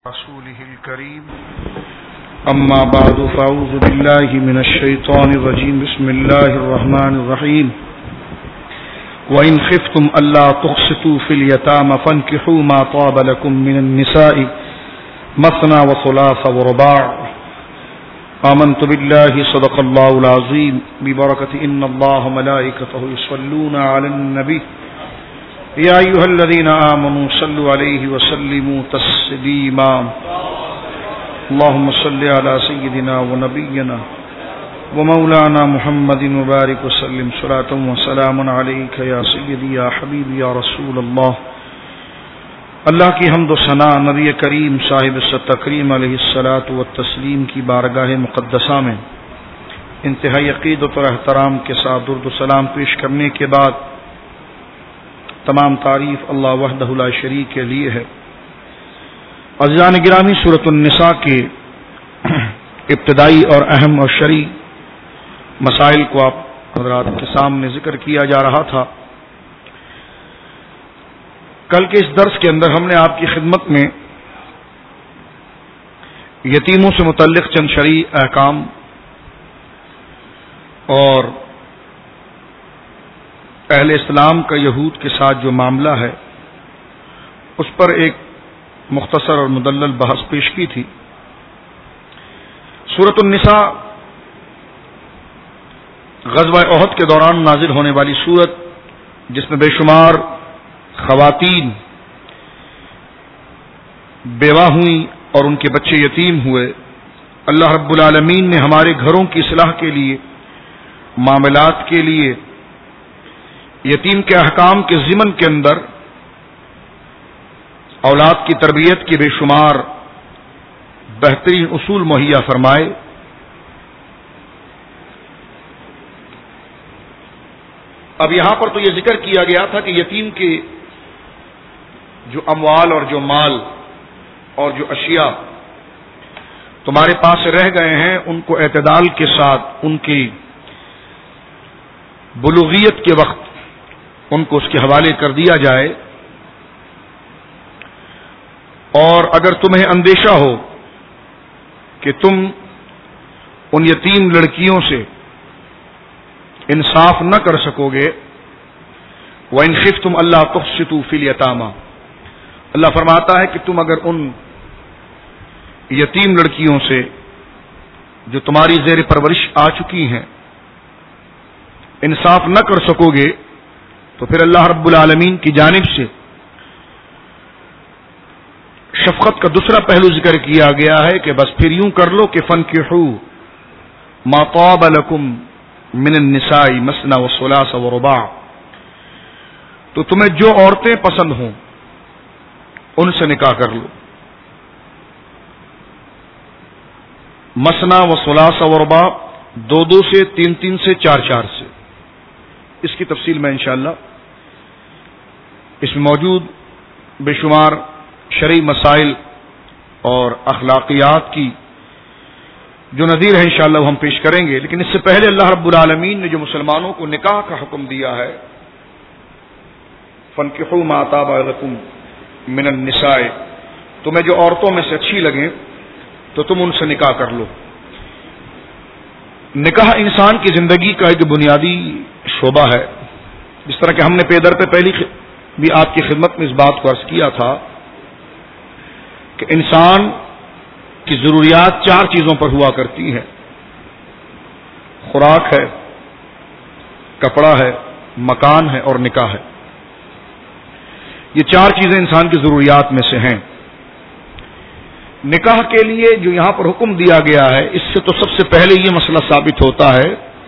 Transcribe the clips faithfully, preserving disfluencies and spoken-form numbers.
رسوله الكريم أما بعد فأعوذ بالله من الشيطان الرجيم بسم الله الرحمن الرحيم وإن خفتم ألا تقسطوا في اليتامى فانكحوا ما طاب لكم من النساء مثنى وثلاث ورباع آمنت بالله صدق الله العظيم ببركة إن الله ملائكته يصلون على النبي يا أيها الذين آمنوا صلوا عليه وسلموا تسليما اللهم صل على سيدنا ونبينا ومولانا محمد وبارك وسلم صلاة وسلام عليك يا سيدي يا حبيبي يا رسول الله. اللہ کی حمد و ثنا نبی کریم صاحب التکریم علیہ الصلاۃ والتسلیم کی بارگاہ مقدسہ میں انتہائی عقیدت اور احترام کے ساتھ درود و سلام پیش کرنے کے بعد تمام تعریف اللہ وحدہ لا شریک کے لیے ہے. عزیزان گرامی، سورۃ النساء کے ابتدائی اور اہم اور شرعی مسائل کو آپ حضرات کے سامنے ذکر کیا جا رہا تھا. کل کے اس درس کے اندر ہم نے آپ کی خدمت میں یتیموں سے متعلق چند شرعی احکام اور اہل اسلام کا یہود کے ساتھ جو معاملہ ہے اس پر ایک مختصر اور مدلل بحث پیش کی تھی. سورۃ النساء غزوہ احد کے دوران نازل ہونے والی سورت، جس میں بے شمار خواتین بیوہ ہوئیں اور ان کے بچے یتیم ہوئے. اللہ رب العالمین نے ہمارے گھروں کی اصلاح کے لیے، معاملات کے لیے، یتیم کے احکام کے ضمن کے اندر اولاد کی تربیت کے بے شمار بہترین اصول مہیا فرمائے. اب یہاں پر تو یہ ذکر کیا گیا تھا کہ یتیم کے جو اموال اور جو مال اور جو اشیاء تمہارے پاس رہ گئے ہیں ان کو اعتدال کے ساتھ ان کی بلوغیت کے وقت ان کو اس کے حوالے کر دیا جائے، اور اگر تمہیں اندیشہ ہو کہ تم ان یتیم لڑکیوں سے انصاف نہ کر سکو گے، وَإِنْ خِفْتُمْ أَلَّا تُقْسِطُوا فِي الْيَتَامَى، اللہ فرماتا ہے کہ تم اگر ان یتیم لڑکیوں سے جو تمہاری زیر پرورش آ چکی ہیں انصاف نہ کر سکو گے، تو پھر اللہ رب العالمین کی جانب سے شفقت کا دوسرا پہلو ذکر کیا گیا ہے کہ بس پھر یوں کر لو کہ فَانْكِحُوا مَا طَابَ لَكُم مِّنَ النِّسَاءِ مَثْنَى وَثُلَاثَ وَرُبَاعَ، تو تمہیں جو عورتیں پسند ہوں ان سے نکاح کر لو. مثنى وثلاث ورباع، دو دو سے، تین تین سے، چار چار سے. اس کی تفصیل میں انشاءاللہ اس میں موجود بے شمار شرعی مسائل اور اخلاقیات کی جو نظیر ہے انشاءاللہ وہ ہم پیش کریں گے. لیکن اس سے پہلے اللہ رب العالمین نے جو مسلمانوں کو نکاح کا حکم دیا ہے، فَانْكِحُوا مَا طَابَ لَكُم مِّنَ النِّسَاءِ، تمہیں جو عورتوں میں سے اچھی لگیں تو تم ان سے نکاح کر لو. نکاح انسان کی زندگی کا ایک بنیادی شعبہ ہے. جس طرح کہ ہم نے پیدر پہ پہلی بھی آپ کی خدمت میں اس بات کو عرض کیا تھا کہ انسان کی ضروریات چار چیزوں پر ہوا کرتی ہیں: خوراک ہے، کپڑا ہے، مکان ہے اور نکاح ہے. یہ چار چیزیں انسان کی ضروریات میں سے ہیں. نکاح کے لیے جو یہاں پر حکم دیا گیا ہے، اس سے تو سب سے پہلے یہ مسئلہ ثابت ہوتا ہے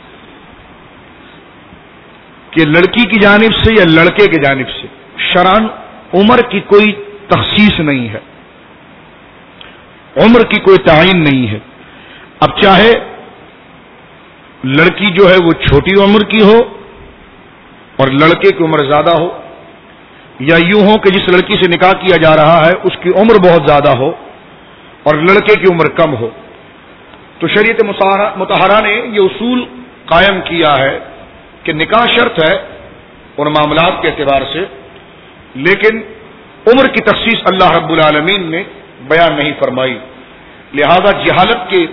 کہ لڑکی کی جانب سے یا لڑکے کی جانب سے شرعاً عمر کی کوئی تخصیص نہیں ہے، عمر کی کوئی تعین نہیں ہے. اب چاہے لڑکی جو ہے وہ چھوٹی عمر کی ہو اور لڑکے کی عمر زیادہ ہو، یا یوں ہو کہ جس لڑکی سے نکاح کیا جا رہا ہے اس کی عمر بہت زیادہ ہو اور لڑکے کی عمر کم ہو، تو شریعت مطہرہ نے یہ اصول قائم کیا ہے کہ نکاح شرط ہے ان معاملات کے اعتبار سے، لیکن عمر کی تخصیص اللہ رب العالمین نے بیان نہیں فرمائی. لہذا جہالت کے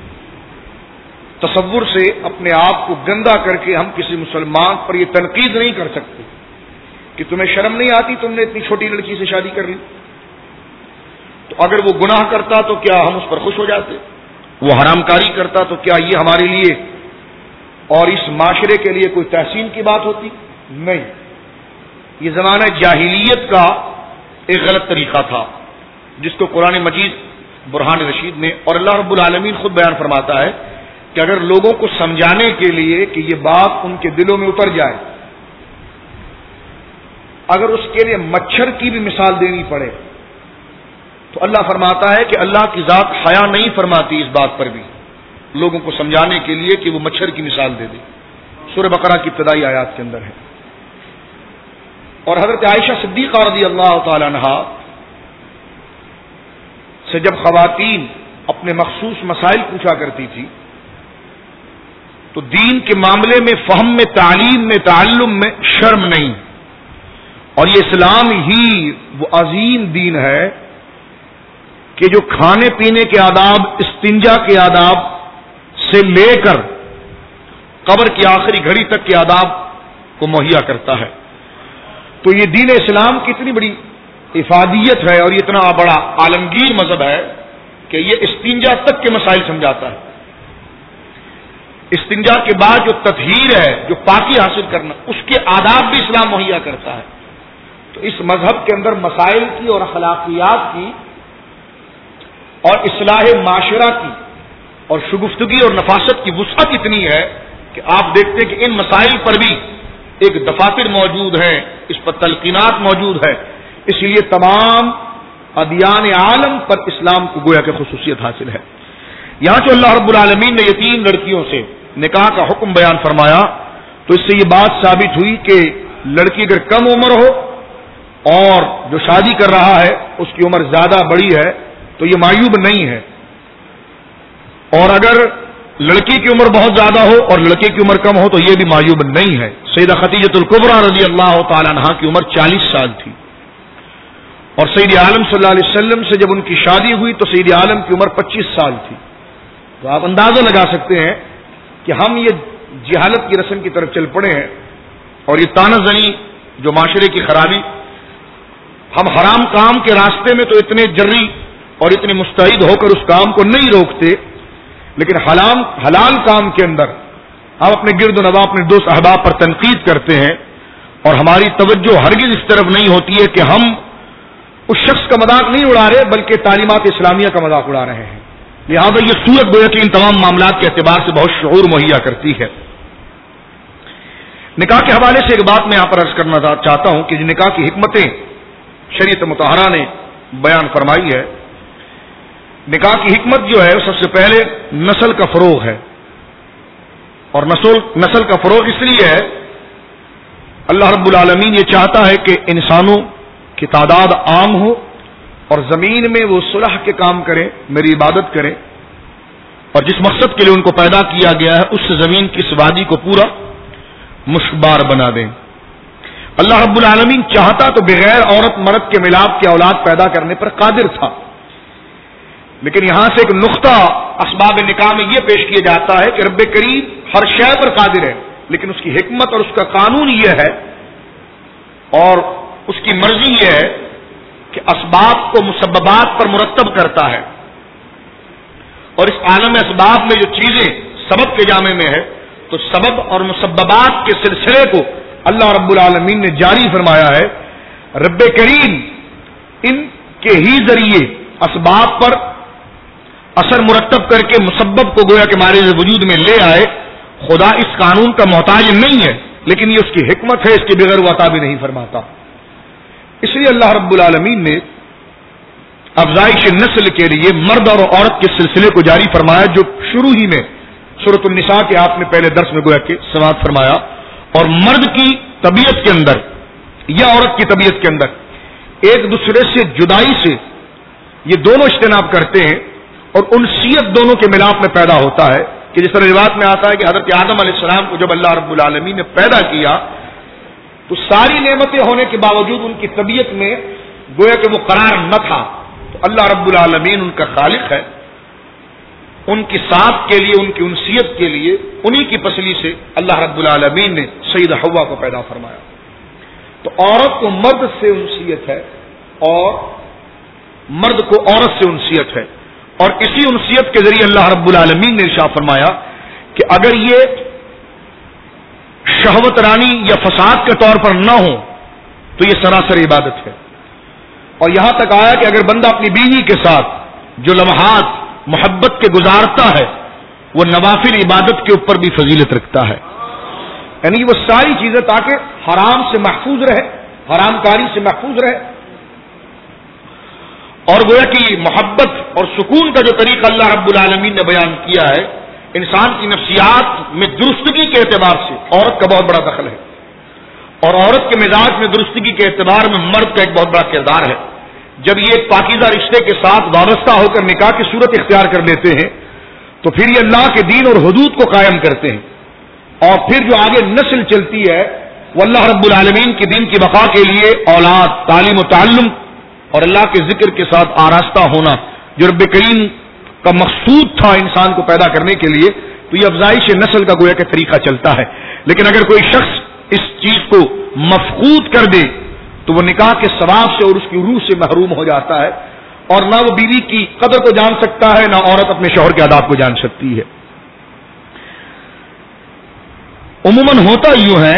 تصور سے اپنے آپ کو گندا کر کے ہم کسی مسلمان پر یہ تنقید نہیں کر سکتے کہ تمہیں شرم نہیں آتی تم نے اتنی چھوٹی لڑکی سے شادی کر لی. تو اگر وہ گناہ کرتا تو کیا ہم اس پر خوش ہو جاتے؟ وہ حرام کاری کرتا تو کیا یہ ہمارے لیے اور اس معاشرے کے لیے کوئی تحسین کی بات ہوتی؟ نہیں. یہ زمانہ جاہلیت کا ایک غلط طریقہ تھا جس کو قرآن مجید برہان رشید نے اور اللہ رب العالمین خود بیان فرماتا ہے کہ اگر لوگوں کو سمجھانے کے لیے کہ یہ بات ان کے دلوں میں اتر جائے، اگر اس کے لیے مچھر کی بھی مثال دینی پڑے تو اللہ فرماتا ہے کہ اللہ کی ذات حیا نہیں فرماتی اس بات پر بھی لوگوں کو سمجھانے کے لیے کہ وہ مچھر کی مثال دے دے. سورہ بقرہ کی ابتدائی آیات کے اندر ہے. اور حضرت عائشہ صدیقہ رضی اللہ تعالی عنہا سے جب خواتین اپنے مخصوص مسائل پوچھا کرتی تھی تو دین کے معاملے میں، فہم میں، تعلیم میں، تعلم میں شرم نہیں. اور یہ اسلام ہی وہ عظیم دین ہے کہ جو کھانے پینے کے آداب، استنجا کے آداب سے لے کر قبر کی آخری گھڑی تک کے آداب کو مہیا کرتا ہے. تو یہ دین اسلام کی اتنی بڑی افادیت ہے اور یہ اتنا بڑا عالمگیر مذہب ہے کہ یہ استنجا تک کے مسائل سمجھاتا ہے. استنجا کے بعد جو تطہیر ہے، جو پاکی حاصل کرنا، اس کے آداب بھی اسلام مہیا کرتا ہے. تو اس مذہب کے اندر مسائل کی اور اخلاقیات کی اور اصلاح معاشرہ کی اور شگفتگی اور نفاست کی وسعت اتنی ہے کہ آپ دیکھتے ہیں کہ ان مسائل پر بھی ایک دفاتر موجود ہیں، اس پر تلقینات موجود ہے. اس لیے تمام ادیان عالم پر اسلام کو گویا کہ خصوصیت حاصل ہے. یہاں جو اللہ رب العالمین نے یتیم لڑکیوں سے نکاح کا حکم بیان فرمایا تو اس سے یہ بات ثابت ہوئی کہ لڑکی اگر کم عمر ہو اور جو شادی کر رہا ہے اس کی عمر زیادہ بڑی ہے تو یہ معیوب نہیں ہے، اور اگر لڑکی کی عمر بہت زیادہ ہو اور لڑکے کی عمر کم ہو تو یہ بھی معیوب نہیں ہے. سیدہ خدیجۃ الکبریٰ رضی اللہ تعالی عنہا کی عمر چالیس سال تھی اور سید عالم صلی اللہ علیہ وسلم سے جب ان کی شادی ہوئی تو سید عالم کی عمر پچیس سال تھی. تو آپ اندازہ لگا سکتے ہیں کہ ہم یہ جہالت کی رسم کی طرف چل پڑے ہیں اور یہ تانہ زنی جو معاشرے کی خرابی، ہم حرام کام کے راستے میں تو اتنے جری اور اتنے مستعد ہو کر اس کام کو نہیں روکتے، لیکن حلال حلال کام کے اندر ہم اپنے گرد و نواح، اپنے دوست احباب پر تنقید کرتے ہیں اور ہماری توجہ ہرگز اس طرف نہیں ہوتی ہے کہ ہم اس شخص کا مذاق نہیں اڑا رہے بلکہ تعلیمات اسلامیہ کا مذاق اڑا رہے ہیں. لہٰذا یہ صورت گویا کہ ان تمام معاملات کے اعتبار سے بہت شعور مہیا کرتی ہے. نکاح کے حوالے سے ایک بات میں یہاں پر عرض کرنا چاہتا ہوں کہ نکاح کی حکمتیں شریعت مطہرہ نے بیان فرمائی ہے. نکاح کی حکمت جو ہے سب سے پہلے نسل کا فروغ ہے، اور نسل نسل کا فروغ اس لیے ہے اللہ رب العالمین یہ چاہتا ہے کہ انسانوں کی تعداد عام ہو اور زمین میں وہ صلح کے کام کریں، میری عبادت کریں، اور جس مقصد کے لیے ان کو پیدا کیا گیا ہے اس زمین کی اس وادی کو پورا مشکبار بنا دیں. اللہ رب العالمین چاہتا تو بغیر عورت مرد کے ملاپ کے اولاد پیدا کرنے پر قادر تھا، لیکن یہاں سے ایک نقطہ اسباب نکاح میں یہ پیش کیا جاتا ہے کہ رب کریم ہر شے پر قادر ہے، لیکن اس کی حکمت اور اس کا قانون یہ ہے اور اس کی مرضی یہ ہے کہ اسباب کو مسببات پر مرتب کرتا ہے، اور اس عالم اسباب میں جو چیزیں سبب کے جامع میں ہے تو سبب اور مسببات کے سلسلے کو اللہ رب العالمین نے جاری فرمایا ہے. رب کریم ان کے ہی ذریعے اسباب پر اثر مرتب کر کے مسبب کو گویا کہ ہمارے وجود میں لے آئے. خدا اس قانون کا محتاج نہیں ہے، لیکن یہ اس کی حکمت ہے، اس کے بغیر وہ عطا بھی نہیں فرماتا. اس لیے اللہ رب العالمین نے افزائش نسل کے لیے مرد اور عورت کے سلسلے کو جاری فرمایا، جو شروع ہی میں سورۃ النساء کے آپ نے پہلے درس میں گویا کہ سماعت فرمایا. اور مرد کی طبیعت کے اندر یا عورت کی طبیعت کے اندر ایک دوسرے سے جدائی سے یہ دونوں اجتناب کرتے ہیں اور انسیت دونوں کے ملاپ میں پیدا ہوتا ہے، کہ جس طرح روایت میں آتا ہے کہ حضرت آدم علیہ السلام کو جب اللہ رب العالمین نے پیدا کیا تو ساری نعمتیں ہونے کے باوجود ان کی طبیعت میں گویا کہ وہ قرار نہ تھا، تو اللہ رب العالمین ان کا خالق ہے، ان کی ساتھ کے لیے، ان کی انسیت کے لیے انہی کی پسلی سے اللہ رب العالمین نے سیدہ حوا کو پیدا فرمایا. تو عورت کو مرد سے انسیت ہے اور مرد کو عورت سے انسیت ہے، اور اسی انسیت کے ذریعے اللہ رب العالمین نے ارشاد فرمایا کہ اگر یہ شہوت رانی یا فساد کے طور پر نہ ہو تو یہ سراسر عبادت ہے. اور یہاں تک آیا کہ اگر بندہ اپنی بیوی کے ساتھ جو لمحات محبت کے گزارتا ہے وہ نوافل عبادت کے اوپر بھی فضیلت رکھتا ہے. یعنی وہ ساری چیزیں تاکہ حرام سے محفوظ رہے، حرام کاری سے محفوظ رہے. اور گویا کہ محبت اور سکون کا جو طریقہ اللہ رب العالمین نے بیان کیا ہے، انسان کی نفسیات میں درستگی کے اعتبار سے عورت کا بہت بڑا دخل ہے، اور عورت کے مزاج میں درستگی کے اعتبار میں مرد کا ایک بہت بڑا کردار ہے. جب یہ ایک پاکیزہ رشتے کے ساتھ وابستہ ہو کر نکاح کی صورت اختیار کر لیتے ہیں تو پھر یہ اللہ کے دین اور حدود کو قائم کرتے ہیں، اور پھر جو آگے نسل چلتی ہے وہ اللہ رب العالمین کے دین کی بقا کے لیے اولاد، تعلیم و تعلم اور اللہ کے ذکر کے ساتھ آراستہ ہونا جو رب کریم کا مقصود تھا انسان کو پیدا کرنے کے لیے، تو یہ افزائش نسل کا گویا کہ طریقہ چلتا ہے. لیکن اگر کوئی شخص اس چیز کو مفقود کر دے تو وہ نکاح کے ثواب سے اور اس کی روح سے محروم ہو جاتا ہے، اور نہ وہ بیوی کی قدر کو جان سکتا ہے، نہ عورت اپنے شوہر کے آداب کو جان سکتی ہے. عموماً ہوتا یوں ہے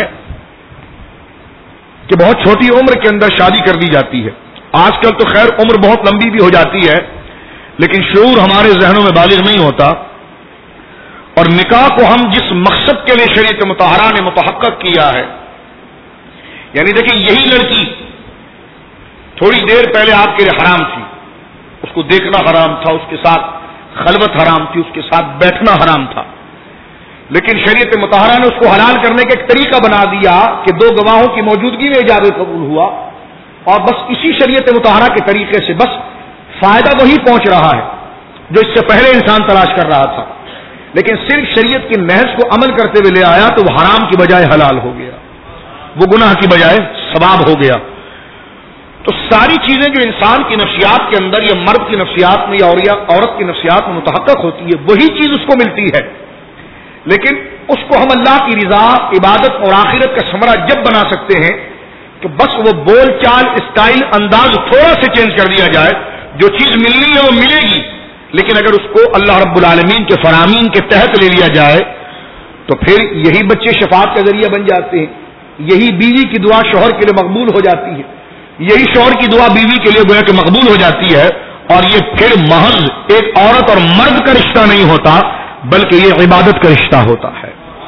کہ بہت چھوٹی عمر کے اندر شادی کر دی جاتی ہے. آج کل تو خیر عمر بہت لمبی بھی ہو جاتی ہے، لیکن شعور ہمارے ذہنوں میں بالغ نہیں ہوتا. اور نکاح کو ہم جس مقصد کے لیے شریعت مطہرہ نے متحقق کیا ہے، یعنی دیکھیں یہی لڑکی تھوڑی دیر پہلے آپ کے لیے حرام تھی، اس کو دیکھنا حرام تھا، اس کے ساتھ خلوت حرام تھی، اس کے ساتھ بیٹھنا حرام تھا، لیکن شریعت مطہرہ نے اس کو حلال کرنے کا ایک طریقہ بنا دیا کہ دو گواہوں کی موجودگی میں اجازت قبول ہوا، اور بس اسی شریعت مطہرہ کے طریقے سے بس فائدہ وہی پہنچ رہا ہے جو اس سے پہلے انسان تلاش کر رہا تھا. لیکن صرف شریعت کی محض کو عمل کرتے ہوئے لے آیا تو وہ حرام کی بجائے حلال ہو گیا، وہ گناہ کی بجائے ثواب ہو گیا. تو ساری چیزیں جو انسان کی نفسیات کے اندر یا مرد کی نفسیات میں یا عورت کی نفسیات میں متحقق ہوتی ہے وہی چیز اس کو ملتی ہے، لیکن اس کو ہم اللہ کی رضا، عبادت اور آخرت کا ثمرہ جب بنا سکتے ہیں کہ بس وہ بول چال، اسٹائل، انداز تھوڑا سے چینج کر دیا جائے، جو چیز ملنی ہے وہ ملے گی، لیکن اگر اس کو اللہ رب العالمین کے فرامین کے تحت لے لیا جائے تو پھر یہی بچے شفاعت کا ذریعہ بن جاتے ہیں، یہی بیوی کی دعا شوہر کے لیے مقبول ہو جاتی ہے، یہی شوہر کی دعا بیوی کے لیے گویا کہ مقبول ہو جاتی ہے، اور یہ پھر محض ایک عورت اور مرد کا رشتہ نہیں ہوتا بلکہ یہ عبادت کا رشتہ ہوتا ہے.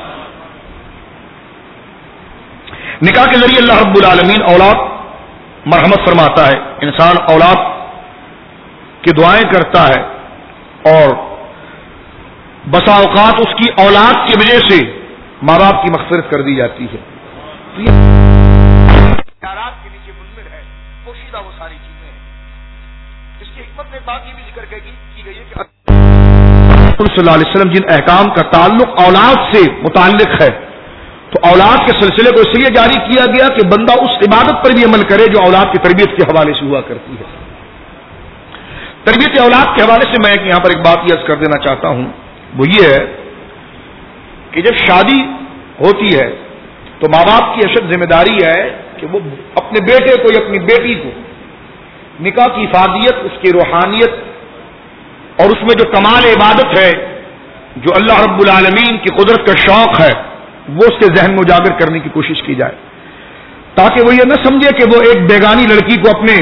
نکاح کے ذریعے اللہ رب العالمین اولاد مرحمت فرماتا ہے، انسان اولاد کی دعائیں کرتا ہے اور بسا اوقات اس کی اولاد کی وجہ سے ماں باپ کی مغفرت کر دی جاتی ہے. تو یہ اختیارات کے نیچے منظر ہے، پوشیدہ وہ ساری چیزیں ہیں. اس کی حکمت میں بات یہ بھی ذکر کی گئی ہے کہ صلی اللہ علیہ وسلم جن احکام کا تعلق اولاد سے متعلق ہے تو اولاد کے سلسلے کو اس لیے جاری کیا گیا کہ بندہ اس عبادت پر بھی عمل کرے جو اولاد کی تربیت کے حوالے سے ہوا کرتی ہے. تربیت اولاد کے حوالے سے میں یہاں پر ایک بات عرض کر دینا چاہتا ہوں، وہ یہ ہے کہ جب شادی ہوتی ہے تو ماں باپ کی اشد ذمہ داری ہے کہ وہ اپنے بیٹے کو یا اپنی بیٹی کو نکاح کی افادیت، اس کی روحانیت اور اس میں جو کمال عبادت ہے، جو اللہ رب العالمین کی قدرت کا شوق ہے، وہ اس کے ذہن میں اجاگر کرنے کی کوشش کی جائے، تاکہ وہ یہ نہ سمجھے کہ وہ ایک بیگانی لڑکی کو اپنے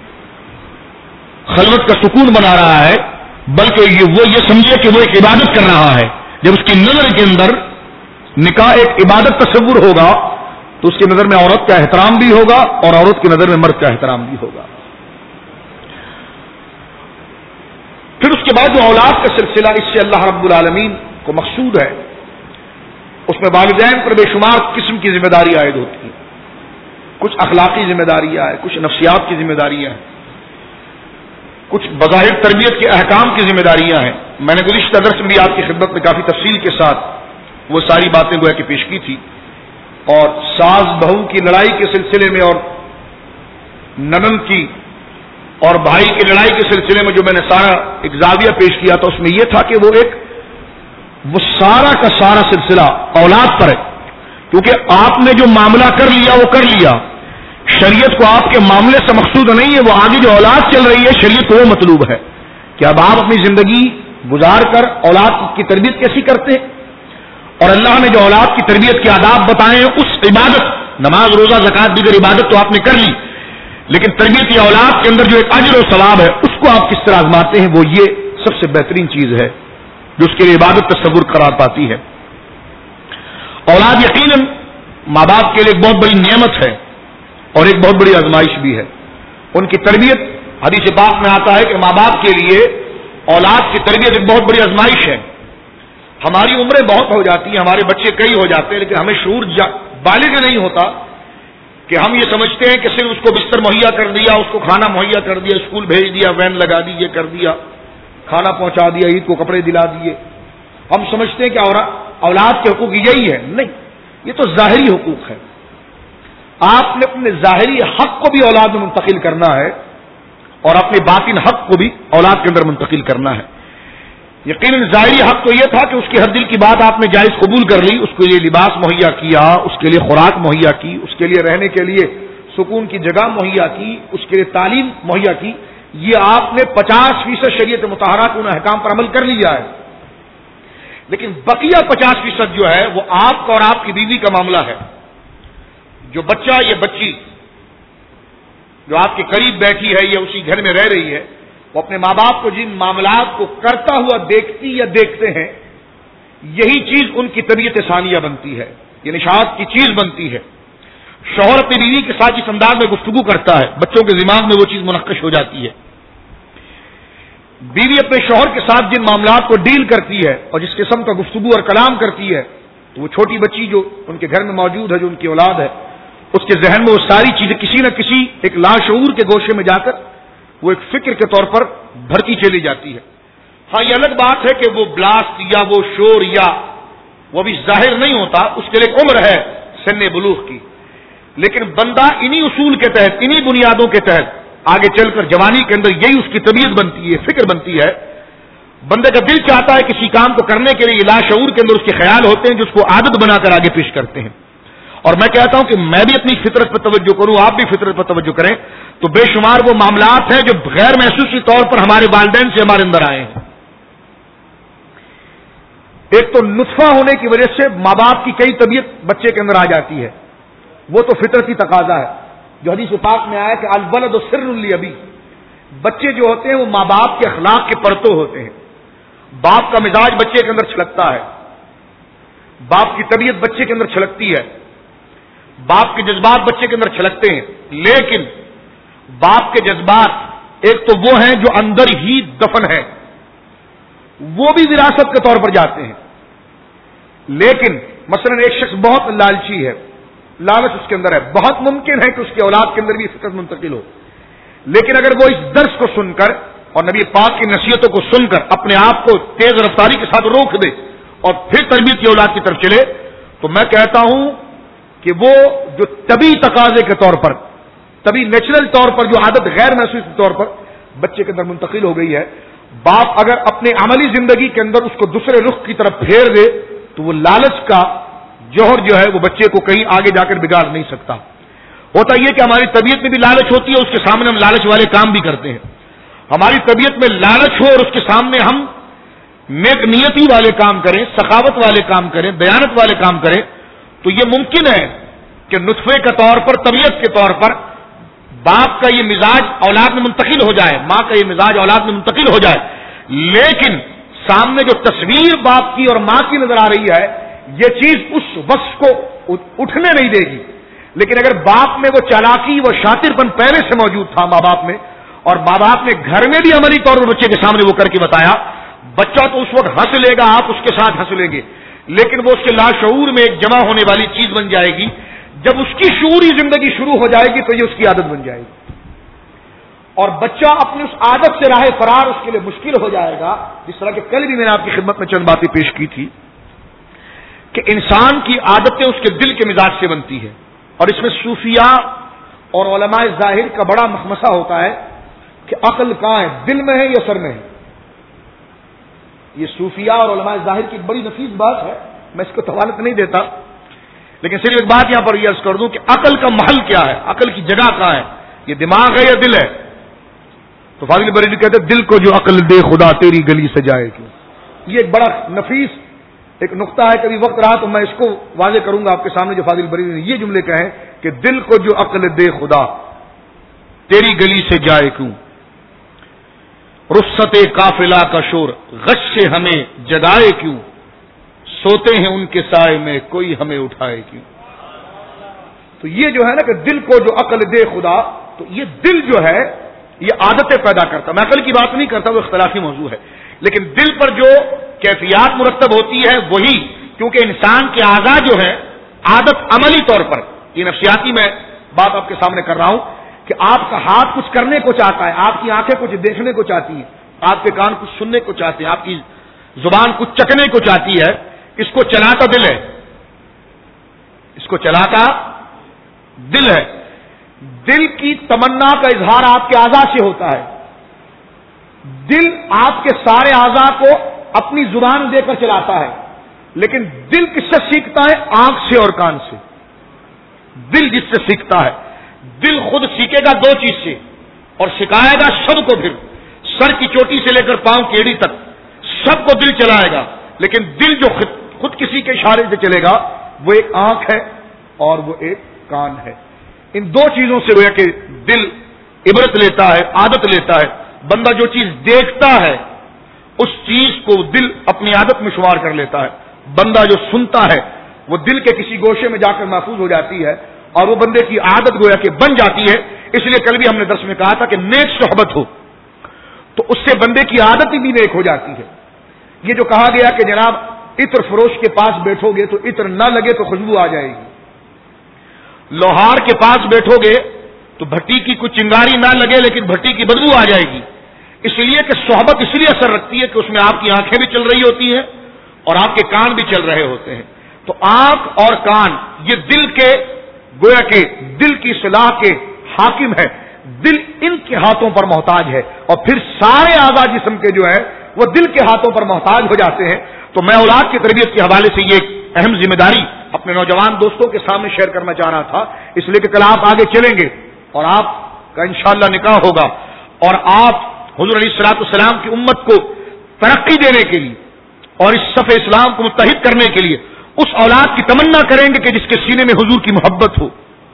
خلوت کا سکون بنا رہا ہے، بلکہ یہ وہ یہ سمجھے کہ وہ ایک عبادت کر رہا ہے. جب اس کی نظر کے اندر نکاح ایک عبادت تصور ہوگا تو اس کی نظر میں عورت کا احترام بھی ہوگا اور عورت کی نظر میں مرد کا احترام بھی ہوگا. پھر اس کے بعد جو اولاد کا سلسلہ، اس سے اللہ رب العالمین کو مقصود ہے، اس میں والدین پر بے شمار قسم کی ذمہ داری عائد ہوتی ہے. کچھ اخلاقی ذمہ داریاں ہیں، کچھ نفسیات کی ذمہ داریاں ہیں، کچھ بظاہر تربیت کے احکام کی ذمہ داریاں ہیں. میں نے گزشتہ درس میں بھی آپ کی خدمت میں کافی تفصیل کے ساتھ وہ ساری باتیں گویا کہ پیش کی تھی. اور ساس بہو کی لڑائی کے سلسلے میں اور ننند کی اور بھائی کی لڑائی کے سلسلے میں جو میں نے سارا ایک زاویہ پیش کیا تھا اس میں یہ تھا کہ وہ ایک وہ سارا کا سارا سلسلہ اولاد پر ہے، کیونکہ آپ نے جو معاملہ کر لیا وہ کر لیا، شریعت کو آپ کے معاملے سے مقصود نہیں ہے، وہ آگے جو اولاد چل رہی ہے شریعت کو وہ مطلوب ہے کہ اب آپ اپنی زندگی گزار کر اولاد کی تربیت کیسی کرتے ہیں، اور اللہ نے جو اولاد کی تربیت کے آداب بتائے ہیں اس عبادت، نماز روزہ زکوٰۃ دیگر عبادت تو آپ نے کر لی، لیکن تربیت کی اولاد کے اندر جو ایک اجر و ثواب ہے اس کو آپ کس طرح آزماتے ہیں، وہ یہ سب سے بہترین چیز ہے جو اس کے لیے عبادت تصور قرار پاتی ہے۔ اولاد یقیناً ماں باپ کے لیے ایک بہت بڑی نعمت ہے اور ایک بہت بڑی آزمائش بھی ہے۔ ان کی تربیت، حدیث پاک میں آتا ہے کہ ماں باپ کے لیے اولاد کی تربیت ایک بہت بڑی آزمائش ہے۔ ہماری عمریں بہت ہو جاتی ہیں، ہمارے بچے کئی ہو جاتے ہیں، لیکن ہمیں شعور بالغ نہیں ہوتا کہ ہم یہ سمجھتے ہیں کہ صرف اس کو بستر مہیا کر دیا، اس کو کھانا مہیا کر دیا، اسکول بھیج دیا، وین لگا دی، یہ کر دیا، کھانا پہنچا دیا، عید کو کپڑے دلا دیے، ہم سمجھتے ہیں کہ اولاد کے حقوق یہی ہے۔ نہیں، یہ تو ظاہری حقوق ہے۔ آپ نے اپنے ظاہری حق کو بھی اولاد میں منتقل کرنا ہے اور اپنے باطن حق کو بھی اولاد کے اندر منتقل کرنا ہے۔ یقیناً ظاہری حق تو یہ تھا کہ اس کے ہر دل کی بات آپ نے جائز قبول کر لی، اس کے لیے لباس مہیا کیا، اس کے لیے خوراک مہیا کی، اس کے لیے رہنے کے لیے سکون کی جگہ مہیا کی، اس کے لیے تعلیم مہیا کی، یہ آپ نے پچاس فیصد شریعت مطہرہ کے ان احکام پر عمل کر لیا ہے۔ لیکن بقیہ پچاس فیصد جو ہے وہ آپ کا اور آپ کی بیوی کا معاملہ ہے۔ جو بچہ یا بچی جو آپ کے قریب بیٹھی ہے یا اسی گھر میں رہ رہی ہے، وہ اپنے ماں باپ کو جن معاملات کو کرتا ہوا دیکھتی یا دیکھتے ہیں، یہی چیز ان کی طبیعت ثانیہ بنتی ہے، یہ نشاط کی چیز بنتی ہے۔ شوہر اپنی بیوی کے ساتھ جس انداز میں گفتگو کرتا ہے، بچوں کے دماغ میں وہ چیز منقش ہو جاتی ہے۔ بیوی اپنے شوہر کے ساتھ جن معاملات کو ڈیل کرتی ہے اور جس قسم کا گفتگو اور کلام کرتی ہے، تو وہ چھوٹی بچی جو ان کے گھر میں موجود ہے، جو ان کی اولاد ہے، اس کے ذہن میں وہ ساری چیزیں کسی نہ کسی ایک لاشعور کے گوشے میں جا کر وہ ایک فکر کے طور پر بھرتی چلی جاتی ہے۔ ہاں، یہ الگ بات ہے کہ وہ بلاسٹ یا وہ شور یا وہ بھی ظاہر نہیں ہوتا، اس کے لیے عمر ہے سن بلوغ کی، لیکن بندہ انہی اصول کے تحت، انہی بنیادوں کے تحت آگے چل کر جوانی کے اندر یہی اس کی طبیعت بنتی ہے، فکر بنتی ہے۔ بندے کا دل چاہتا ہے کسی کام کو کرنے کے لیے، لاشعور کے اندر اس کے خیال ہوتے ہیں جو اس کو عادت بنا کر آگے پیش کرتے ہیں۔ اور میں کہتا ہوں کہ میں بھی اپنی فطرت پر توجہ کروں، آپ بھی فطرت پر توجہ کریں، تو بے شمار وہ معاملات ہیں جو غیر محسوسی طور پر ہمارے والدین سے ہمارے اندر آئے ہیں۔ ایک تو نطفہ ہونے کی وجہ سے ماں باپ کی کئی طبیعت بچے کے اندر آ جاتی ہے، وہ تو فطرتی تقاضا ہے، جو حدیث پاک میں آیا کہ الولد سر لابی، بچے جو ہوتے ہیں وہ ماں باپ کے اخلاق کے پرتو ہوتے ہیں۔ باپ کا مزاج بچے کے اندر چھلکتا ہے، باپ کی طبیعت بچے کے اندر چھلکتی ہے، باپ کے جذبات بچے کے اندر چھلکتے ہیں، لیکن باپ کے جذبات ایک تو وہ ہیں جو اندر ہی دفن ہیں، وہ بھی وراثت کے طور پر جاتے ہیں۔ لیکن مثلا ایک شخص بہت لالچی ہے، لالچ اس کے اندر ہے، بہت ممکن ہے کہ اس کی اولاد کے اندر بھی فطرت منتقل ہو، لیکن اگر وہ اس درس کو سن کر اور نبی پاک کی نصیحتوں کو سن کر اپنے آپ کو تیز رفتاری کے ساتھ روک دے اور پھر تربیت کی اولاد کی طرف چلے، تو میں کہتا ہوں کہ وہ جو طبی تقاضے کے طور پر، طبی نیچرل طور پر جو عادت غیر محسوس طور پر بچے کے اندر منتقل ہو گئی ہے، باپ اگر اپنے عملی زندگی کے اندر اس کو دوسرے رخ کی طرف پھیر دے تو وہ لالچ کا جوہر جو ہے وہ بچے کو کہیں آگے جا کر بگاڑ نہیں سکتا۔ ہوتا یہ کہ ہماری طبیعت میں بھی لالچ ہوتی ہے، اس کے سامنے ہم لالچ والے کام بھی کرتے ہیں۔ ہماری طبیعت میں لالچ ہو اور اس کے سامنے ہم نیک نیتی والے کام کریں، سخاوت والے کام کریں، دیانت والے کام کریں، تو یہ ممکن ہے کہ نطفے کے طور پر، طبیعت کے طور پر باپ کا یہ مزاج اولاد میں منتقل ہو جائے، ماں کا یہ مزاج اولاد میں منتقل ہو جائے، لیکن سامنے جو تصویر باپ کی اور ماں کی نظر آ رہی ہے یہ چیز اس وصف کو اٹھنے نہیں دے گی۔ لیکن اگر باپ میں وہ چالاکی، وہ شاطر پن پہلے سے موجود تھا ماں باپ میں، اور ماں باپ نے گھر میں بھی عملی طور پر بچے کے سامنے وہ کر کے بتایا، بچہ تو اس وقت ہنس لے گا، آپ اس کے ساتھ ہنس لیں گے، لیکن وہ اس کے لاشعور میں ایک جمع ہونے والی چیز بن جائے گی۔ جب اس کی شعوری زندگی شروع ہو جائے گی تو یہ اس کی عادت بن جائے گی، اور بچہ اپنی اس عادت سے راہ فرار اس کے لیے مشکل ہو جائے گا۔ جس طرح کہ کل بھی میں نے آپ کی خدمت میں چند باتیں پیش کی تھی کہ انسان کی عادتیں اس کے دل کے مزاج سے بنتی ہے، اور اس میں صوفیاء اور علماء ظاہر کا بڑا مخمصہ ہوتا ہے کہ عقل کہاں ہے، دل میں ہے یا سر میں ہے؟ یہ صوفیاء اور علماء ظاہر کی ایک بڑی نفیس بات ہے، میں اس کو طوالت نہیں دیتا، لیکن صرف ایک بات یہاں پر یہ عرض کر دوں کہ عقل کا محل کیا ہے، عقل کی جگہ کہاں ہے، یہ دماغ ہے یا دل ہے؟ تو فاضل بریلوی کہتے ہیں دل کو جو عقل دے خدا تیری گلی سے جائے کیوں. یہ ایک بڑا نفیس ایک نقطہ ہے، کبھی وقت رہا تو میں اس کو واضح کروں گا آپ کے سامنے. جو فاضل بریلوی نے یہ جملے کہے کہ دل کو جو عقل دے خدا تیری گلی سے جائے کیوں، رخصت قافلہ کا شور غش سے ہمیں جگائے کیوں، سوتے ہیں ان کے سائے میں کوئی ہمیں اٹھائے کیوں. تو یہ جو ہے نا کہ دل کو جو عقل دے خدا، تو یہ دل جو ہے یہ عادتیں پیدا کرتا. میں عقل کی بات نہیں کرتا، وہ اختلافی موضوع ہے، لیکن دل پر جو کیفیات مرتب ہوتی ہے وہی، کیونکہ انسان کے اعضاء جو ہے عادت عملی طور پر، یہ نفسیاتی میں بات آپ کے سامنے کر رہا ہوں کہ آپ کا ہاتھ کچھ کرنے کو چاہتا ہے، آپ کی آنکھیں کچھ دیکھنے کو چاہتی ہیں، آپ کے کان کچھ سننے کو چاہتے ہیں، آپ کی زبان کچھ چکھنے کو چاہتی ہے. اس کو چلاتا دل ہے، اس کو چلاتا دل ہے. دل کی تمنا کا اظہار آپ کے اعضاء سے ہوتا ہے. دل آپ کے سارے اعضاء کو اپنی زبان دے کر چلاتا ہے، لیکن دل کس سے سیکھتا ہے؟ آنکھ سے اور کان سے. دل جس سے سیکھتا ہے، دل خود سیکھے گا دو چیز سے اور سکھائے گا سب کو. پھر سر کی چوٹی سے لے کر پاؤں کی ایڑی تک سب کو دل چلائے گا، لیکن دل جو خود کسی کے اشارے سے چلے گا وہ ایک آنکھ ہے اور وہ ایک کان ہے. ان دو چیزوں سے گویا کہ دل عبرت لیتا ہے، عادت لیتا ہے. بندہ جو چیز دیکھتا ہے اس چیز کو دل اپنی عادت میں شمار کر لیتا ہے. بندہ جو سنتا ہے وہ دل کے کسی گوشے میں جا کر محفوظ ہو جاتی ہے اور وہ بندے کی عادت گویا کہ بن جاتی ہے. اس لیے کل بھی ہم نے درس میں کہا تھا کہ نیک صحبت ہو تو اس سے بندے کی عادت ہی بھی نیک ہو جاتی ہے. یہ جو کہا گیا کہ جناب عطر فروش کے پاس بیٹھو گے تو عطر نہ لگے تو خوشبو آ جائے گی، لوہار کے پاس بیٹھو گے تو بھٹی کی کچھ چنگاری نہ لگے لیکن بھٹی کی بدبو آ جائے گی. اس لیے کہ صحبت اس لیے اثر رکھتی ہے کہ اس میں آپ کی آنکھیں بھی چل رہی ہوتی ہیں اور آپ کے کان بھی چل رہے ہوتے ہیں. تو آنکھ اور کان یہ دل کے گویا کہ دل کی اصلاح کے حاکم ہے. دل ان کے ہاتھوں پر محتاج ہے اور پھر سارے اعضاء جسم کے جو ہے وہ دل کے ہاتھوں پر محتاج ہو جاتے ہیں. تو میں اولاد کی تربیت کے حوالے سے یہ ایک اہم ذمہ داری اپنے نوجوان دوستوں کے سامنے شیئر کرنا چاہ رہا تھا، اس لیے کہ کل آپ آگے چلیں گے اور آپ کا انشاءاللہ نکاح ہوگا اور آپ حضور علیہ الصلوۃ والسلام کی امت کو ترقی دینے کے لیے اور اس صف اسلام کو متحد کرنے کے لیے اس اولاد کی تمنا کریں گے کہ جس کے سینے میں حضور کی محبت ہو.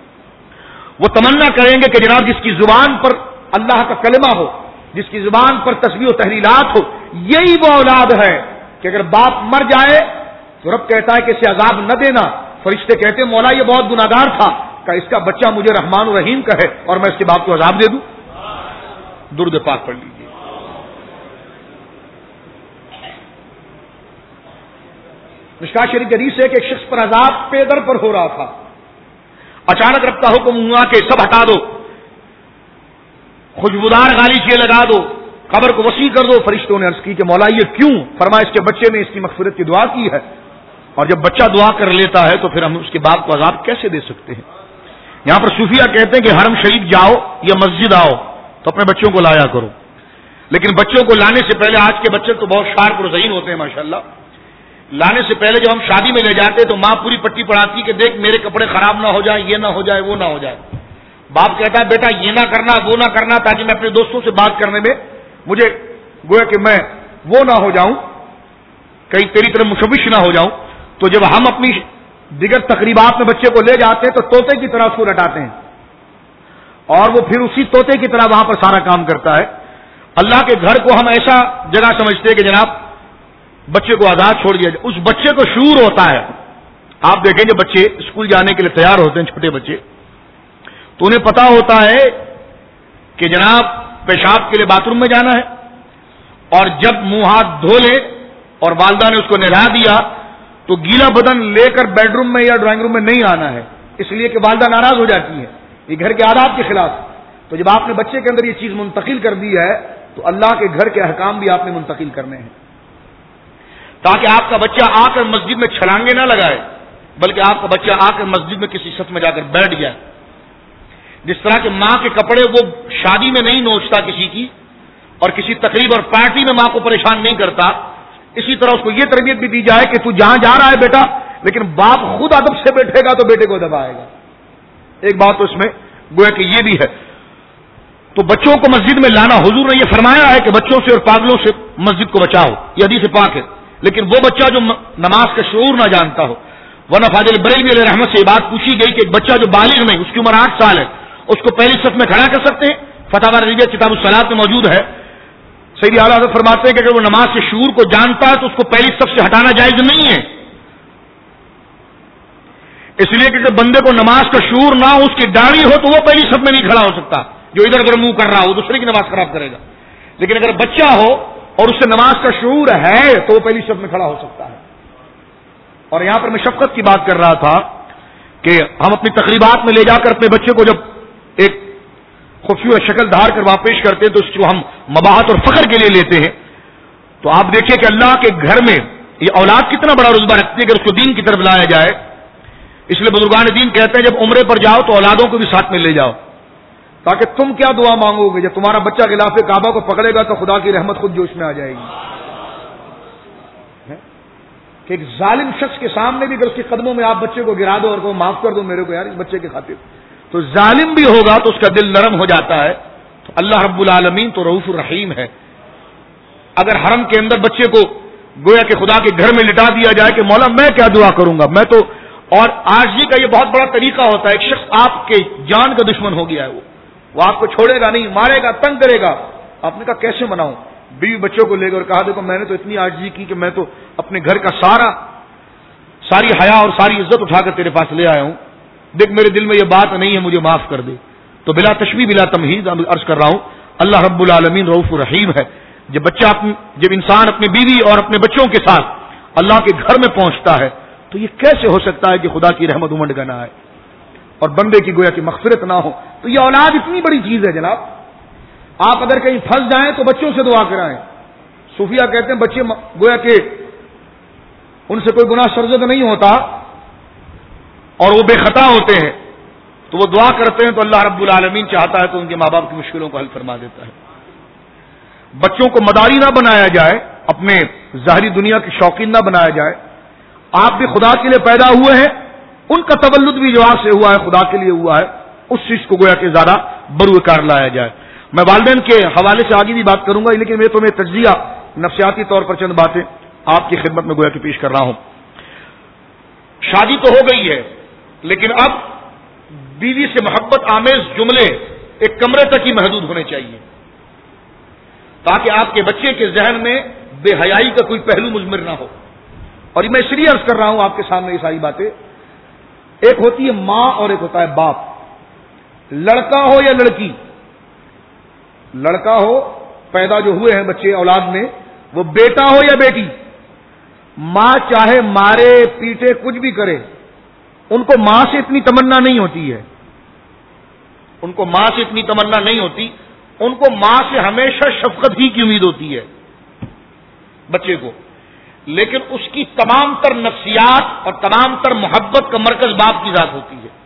وہ تمنا کریں گے کہ جناب جس کی زبان پر اللہ کا کلمہ ہو، جس کی زبان پر تسبیح و تحلیلات ہو. یہی وہ اولاد ہے کہ اگر باپ مر جائے تو رب کہتا ہے کہ اسے عذاب نہ دینا. فرشتے کہتے ہیں مولا یہ بہت گناہگار تھا، کہ اس کا بچہ مجھے رحمان و رحیم کا ہے اور میں اس کے باپ کو عذاب دے دوں. درود پاک پڑھ لیجیے. مشکات شریف کی حدیث ہے کہ ایک شخص پر عذاب پیدر پر ہو رہا تھا، اچانک رب کا حکم ہوا کہ سب ہٹا دو، خوشبودار غالیچے لگا دو، قبر کو وسیع کر دو. فرشتوں نے عرض کی کہ مولا یہ کیوں؟ فرمایا اس کے بچے نے اس کی مغفرت کی دعا کی ہے اور جب بچہ دعا کر لیتا ہے تو پھر ہم اس کے باپ کو عذاب کیسے دے سکتے ہیں. یہاں پر صوفیہ کہتے ہیں کہ حرم شریف جاؤ یا مسجد آؤ تو اپنے بچوں کو لایا کرو، لیکن بچوں کو لانے سے پہلے، آج کے بچے تو بہت شارپ اور ذہین ہوتے ہیں ماشاءاللہ، لانے سے پہلے جب ہم شادی میں لے جاتے تو ماں پوری پٹی پڑھاتی کہ دیکھ میرے کپڑے خراب نہ ہو جائیں، یہ نہ ہو جائے، وہ نہ ہو جائے. باپ کہتا ہے بیٹا یہ نہ کرنا، وہ نہ کرنا، تاکہ میں اپنے دوستوں سے بات کرنے میں مجھے گویا کہ میں وہ نہ ہو جاؤں، کہیں تیری طرف مشوش نہ ہو جاؤں. تو جب ہم اپنی دیگر تقریبات میں بچے کو لے جاتے ہیں تو طوطے کی طرح اس کو رٹاتے ہیں اور وہ پھر اسی طوطے کی طرح وہاں پر سارا کام کرتا ہے. اللہ کے گھر کو ہم ایسا جگہ سمجھتے ہیں کہ جناب بچے کو آزاد چھوڑ دیا جائے. اس بچے کو شعور ہوتا ہے. آپ دیکھیں جو بچے اسکول جانے کے لیے تیار ہوتے ہیں، چھوٹے بچے، تو انہیں پتا ہوتا ہے کہ جناب پیشاب کے لیے باتھ روم میں جانا ہے اور جب منہ ہاتھ دھو لے اور والدہ نے اس کو نہلا دیا تو گیلا بدن لے کر بیڈ روم میں یا ڈرائنگ روم میں نہیں آنا ہے، اس لیے کہ والدہ ناراض ہو جاتی ہے. یہ گھر کے آداب کے خلاف. تو جب آپ نے بچے کے اندر یہ چیز منتقل کر دی ہے تو اللہ کے گھر کے احکام بھی آپ نے منتقل کرنے ہیں، تاکہ آپ کا بچہ آ کر مسجد میں چھلانگے نہ لگائے بلکہ آپ کا بچہ آ کر مسجد میں کسی صف میں جا کر بیٹھ جائے. جس طرح کہ ماں کے کپڑے وہ شادی میں نہیں نوچتا کسی کی، اور کسی تقریب اور پارٹی میں ماں کو پریشان نہیں کرتا، اسی طرح اس کو یہ تربیت بھی دی جائے کہ تو جہاں جا رہا ہے بیٹا، لیکن باپ خود ادب سے بیٹھے گا تو بیٹے کو دبائے گا۔ ایک بات تو اس میں گویا کہ یہ بھی ہے۔ تو بچوں کو مسجد میں لانا، حضور نے یہ فرمایا ہے کہ بچوں سے اور پاگلوں سے مسجد کو بچاؤ، یہ حدیث پاک ہے، لیکن وہ بچہ جو نماز کا شعور نہ جانتا ہو، ورنہ فاضل بریلوی علیہ رحمت سے یہ بات پوچھی گئی کہ ایک بچہ جو بالغ نہیں، اس کی عمر آٹھ سال ہے، اس کو پہلی صف میں کھڑا کر سکتے ہیں؟ فتاوی رضویہ کتاب الصلاۃ میں موجود ہے۔ سیدی اعلیٰ حضرت فرماتے ہیں کہ اگر وہ نماز کے شعور کو جانتا ہے تو اس کو پہلی صف سے ہٹانا جائز نہیں ہے، اس لیے کہ جب بندے کو نماز کا شعور نہ ہو، اس کی داڑھی ہو تو وہ پہلی صف میں نہیں کھڑا ہو سکتا، جو ادھر ادھر منہ کر رہا ہو دوسرے کی نماز خراب کرے گا۔ لیکن اگر بچہ ہو اور اس سے نماز کا شعور ہے تو وہ پہلی صف میں کھڑا ہو سکتا ہے۔ اور یہاں پر میں شفقت کی بات کر رہا تھا کہ ہم اپنی تقریبات میں لے جا کر اپنے بچے کو جب ایک خوبصورت شکل دھار کر وہاں پیش کرتے ہیں تو اس کو ہم مباحت اور فخر کے لیے لیتے ہیں، تو آپ دیکھیے کہ اللہ کے گھر میں یہ اولاد کتنا بڑا رتبہ رکھتی ہے اگر اس کو دین کی طرف لایا جائے۔ اس لیے بزرگان دین کہتے ہیں جب عمرے پر جاؤ تو اولادوں کو بھی ساتھ میں لے جاؤ، تاکہ تم کیا دعا مانگو گے، جب تمہارا بچہ خلاف کعبہ کو پکڑے گا تو خدا کی رحمت خود جوش میں آ جائے گی۔ کہ ایک ظالم شخص کے سامنے بھی اگر اس کے قدموں میں آپ بچے کو گرا دو اور کو معاف کر دو میرے کو یار اس بچے کے خاطر، تو ظالم بھی ہوگا تو اس کا دل نرم ہو جاتا ہے۔ تو اللہ رب العالمین تو رؤوف الرحیم ہے۔ اگر حرم کے اندر بچے کو گویا کہ خدا کے گھر میں لٹا دیا جائے کہ مولا میں کیا دعا کروں گا، میں تو، اور آج جی کا یہ بہت بڑا طریقہ ہوتا ہے، ایک شخص آپ کے جان کا دشمن ہو گیا ہے، وہ وہ آپ کو چھوڑے گا نہیں، مارے گا، تنگ کرے گا، آپ نے کہا کیسے مناؤں؟ بیوی بچوں کو لے گئے اور کہا دیکھو میں نے تو اتنی عاجزی کی کہ میں تو اپنے گھر کا سارا ساری حیا اور ساری عزت اٹھا کر تیرے پاس لے آیا ہوں، دیکھ میرے دل میں یہ بات نہیں ہے، مجھے معاف کر دے۔ تو بلا تشبیہ بلا تمہید عرض کر رہا ہوں، اللہ رب العالمین رؤوف الرحیم ہے۔ جب بچہ جب انسان اپنی بیوی اور اپنے بچوں کے ساتھ اللہ کے گھر میں پہنچتا ہے تو یہ کیسے ہو سکتا ہے کہ خدا کی رحمت امنڈ کا نہ آئے اور بندے کی گویا کی مغفرت نہ ہو؟ تو یہ اولاد اتنی بڑی چیز ہے جناب، آپ اگر کہیں پھنس جائیں تو بچوں سے دعا کرائیں۔ صوفیہ کہتے ہیں بچے گویا کہ ان سے کوئی گناہ سرزد نہیں ہوتا اور وہ بے خطا ہوتے ہیں، تو وہ دعا کرتے ہیں تو اللہ رب العالمین چاہتا ہے تو ان کے ماں باپ کی مشکلوں کو حل فرما دیتا ہے۔ بچوں کو مداری نہ بنایا جائے، اپنے ظاہری دنیا کی شوقین نہ بنایا جائے۔ آپ بھی خدا کے لیے پیدا ہوئے ہیں، ان کا تولد بھی جو آپ سے ہوا ہے خدا کے لیے ہوا ہے، اس چیز کو گویا کہ زیادہ بروکار لایا جائے۔ میں والدین کے حوالے سے آگے بھی بات کروں گا، لیکن میں تمہیں تجزیہ نفسیاتی طور پر چند باتیں آپ کی خدمت میں گویا کہ پیش کر رہا ہوں۔ شادی تو ہو گئی ہے، لیکن اب بیوی سے محبت آمیز جملے ایک کمرے تک ہی محدود ہونے چاہیے، تاکہ آپ کے بچے کے ذہن میں بے حیائی کا کوئی پہلو مضمر نہ ہو۔ اور میں اس لیے عرض کر رہا ہوں آپ کے سامنے یہ ساری باتیں، ایک ہوتی ہے ماں اور ایک ہوتا ہے باپ، لڑکا ہو یا لڑکی، لڑکا ہو پیدا جو ہوئے ہیں بچے اولاد میں، وہ بیٹا ہو یا بیٹی، ماں چاہے مارے پیٹے کچھ بھی کرے، ان کو ماں سے اتنی تمنا نہیں ہوتی ہے، ان کو ماں سے اتنی تمنا نہیں ہوتی، ان کو ماں سے ہمیشہ شفقت ہی کی امید ہوتی ہے بچے کو، لیکن اس کی تمام تر نفسیات اور تمام تر محبت کا مرکز باپ کی ذات ہوتی ہے۔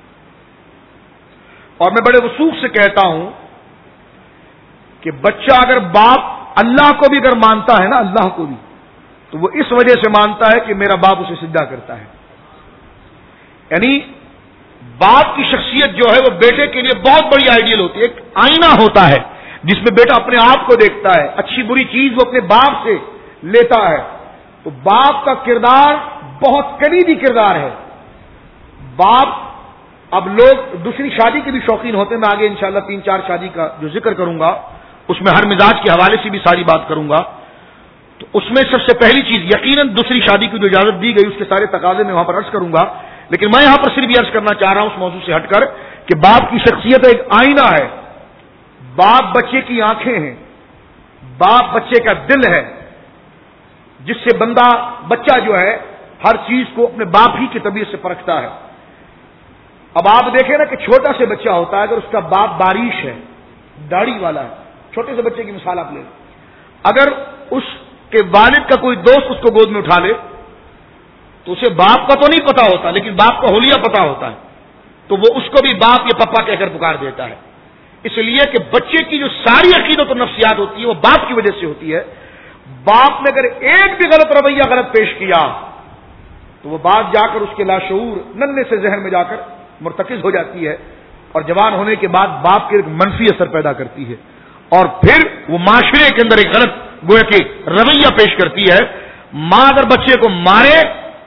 اور میں بڑے وثوق سے کہتا ہوں کہ بچہ اگر باپ اللہ کو بھی اگر مانتا ہے نا، اللہ کو بھی، تو وہ اس وجہ سے مانتا ہے کہ میرا باپ اسے سجدہ کرتا ہے۔ یعنی باپ کی شخصیت جو ہے وہ بیٹے کے لیے بہت بڑی آئیڈیل ہوتی ہے، ایک آئینہ ہوتا ہے جس میں بیٹا اپنے آپ کو دیکھتا ہے، اچھی بری چیز وہ اپنے باپ سے لیتا ہے۔ تو باپ کا کردار بہت کلیدی کردار ہے۔ باپ، اب لوگ دوسری شادی کے بھی شوقین ہوتے ہیں، میں آگے انشاءاللہ تین چار شادی کا جو ذکر کروں گا اس میں ہر مزاج کے حوالے سے بھی ساری بات کروں گا۔ تو اس میں سب سے پہلی چیز یقیناً دوسری شادی کی جو اجازت دی گئی اس کے سارے تقاضے میں وہاں پر عرض کروں گا، لیکن میں یہاں پر صرف یہ عرض کرنا چاہ رہا ہوں اس موضوع سے ہٹ کر کہ باپ کی شخصیت ایک آئینہ ہے، باپ بچے کی آنکھیں ہیں، باپ بچے کا دل ہے، جس سے بندہ بچہ جو ہے ہر چیز کو اپنے باپ ہی کی طبیعت سے پرکھتا ہے۔ اب آپ دیکھیں نا کہ چھوٹا سے بچہ ہوتا ہے، اگر اس کا باپ بارش ہے، داڑھی والا ہے، چھوٹے سے بچے کی مثال آپ لیں، اگر اس کے والد کا کوئی دوست اس کو گود میں اٹھا لے تو اسے باپ کا تو نہیں پتا ہوتا، لیکن باپ کا حلیہ پتا ہوتا ہے تو وہ اس کو بھی باپ یا پپا کہہ کر پکار دیتا ہے، اس لیے کہ بچے کی جو ساری عقیدت اور نفسیات ہوتی ہے وہ باپ کی وجہ سے ہوتی ہے. باپ نے اگر ایک بھی غلط رویہ غلط پیش کیا تو وہ بات جا کر اس کے لاشعور ننھے سے ذہن میں جا کر مرتکز ہو جاتی ہے اور جوان ہونے کے بعد باپ کے ایک منفی اثر پیدا کرتی ہے، اور پھر وہ معاشرے کے اندر ایک غلط گویا کہ رویہ پیش کرتی ہے. ماں اگر بچے کو مارے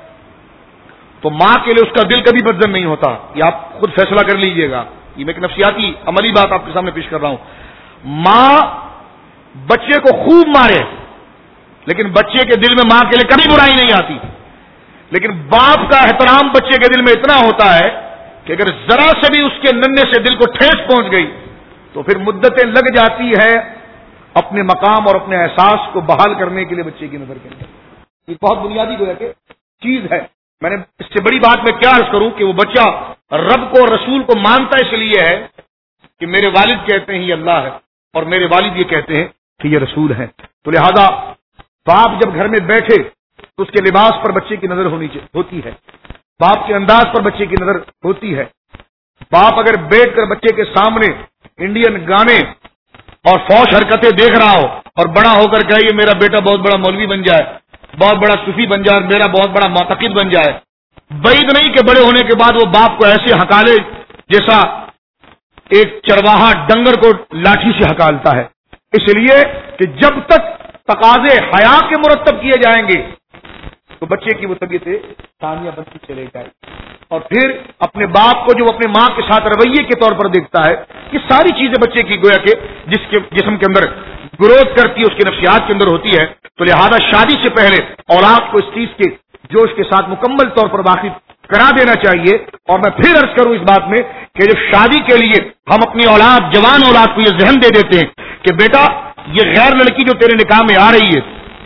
تو ماں کے لیے اس کا دل کبھی بدزن نہیں ہوتا، یہ آپ خود فیصلہ کر لیجئے گا، یہ میں ایک نفسیاتی عملی بات آپ کے سامنے پیش کر رہا ہوں. ماں بچے کو خوب مارے لیکن بچے کے دل میں ماں کے لیے کبھی برائی نہیں آتی، لیکن باپ کا احترام بچے کے دل میں اتنا ہوتا ہے کہ اگر ذرا سے بھی اس کے ننھے سے دل کو ٹھیس پہنچ گئی تو پھر مدتیں لگ جاتی ہے اپنے مقام اور اپنے احساس کو بحال کرنے کے لیے بچے کی نظر کے اندر. یہ بہت بنیادی گویا کہ چیز ہے. میں نے اس سے بڑی بات میں کیا عرض کروں کہ وہ بچہ رب کو اور رسول کو مانتا اس لیے ہے کہ میرے والد کہتے ہیں یہ اللہ ہے اور میرے والد یہ کہتے ہیں کہ یہ رسول ہے. تو لہذا باپ جب گھر میں بیٹھے تو اس کے لباس پر بچے کی نظر ہونی ہوتی ہے، باپ کے انداز پر بچے کی نظر ہوتی ہے. باپ اگر بیٹھ کر بچے کے سامنے انڈین گانے اور فوش حرکتیں دیکھ رہا ہو اور بڑا ہو کر کہے یہ میرا بیٹا بہت بڑا مولوی بن جائے، بہت بڑا صوفی بن جائے، میرا بہت بڑا معتقد بن جائے، بعید نہیں کہ بڑے ہونے کے بعد وہ باپ کو ایسے ہکالے جیسا ایک چرواہا ڈنگر کو لاٹھی سے ہکالتا ہے. اس لیے کہ جب تک تقاضے حیا کے مرتب کیے جائیں گے تو بچے کی وہ طبیعت ثانیہ بنتی چلے جائے. اور پھر اپنے باپ کو جو اپنے ماں کے ساتھ رویے کے طور پر دیکھتا ہے، یہ ساری چیزیں بچے کی گویا کہ جس کے جسم کے اندر گروتھ کرتی ہے اس کے نفسیات کے اندر ہوتی ہے. تو لہذا شادی سے پہلے اولاد کو اس چیز کے جوش کے ساتھ مکمل طور پر واقف کرا دینا چاہیے. اور میں پھر عرض کروں اس بات میں کہ جب شادی کے لیے ہم اپنی اولاد جوان اولاد کو یہ ذہن دے دیتے ہیں کہ بیٹا یہ غیر لڑکی جو تیرے نکاح میں آ رہی ہے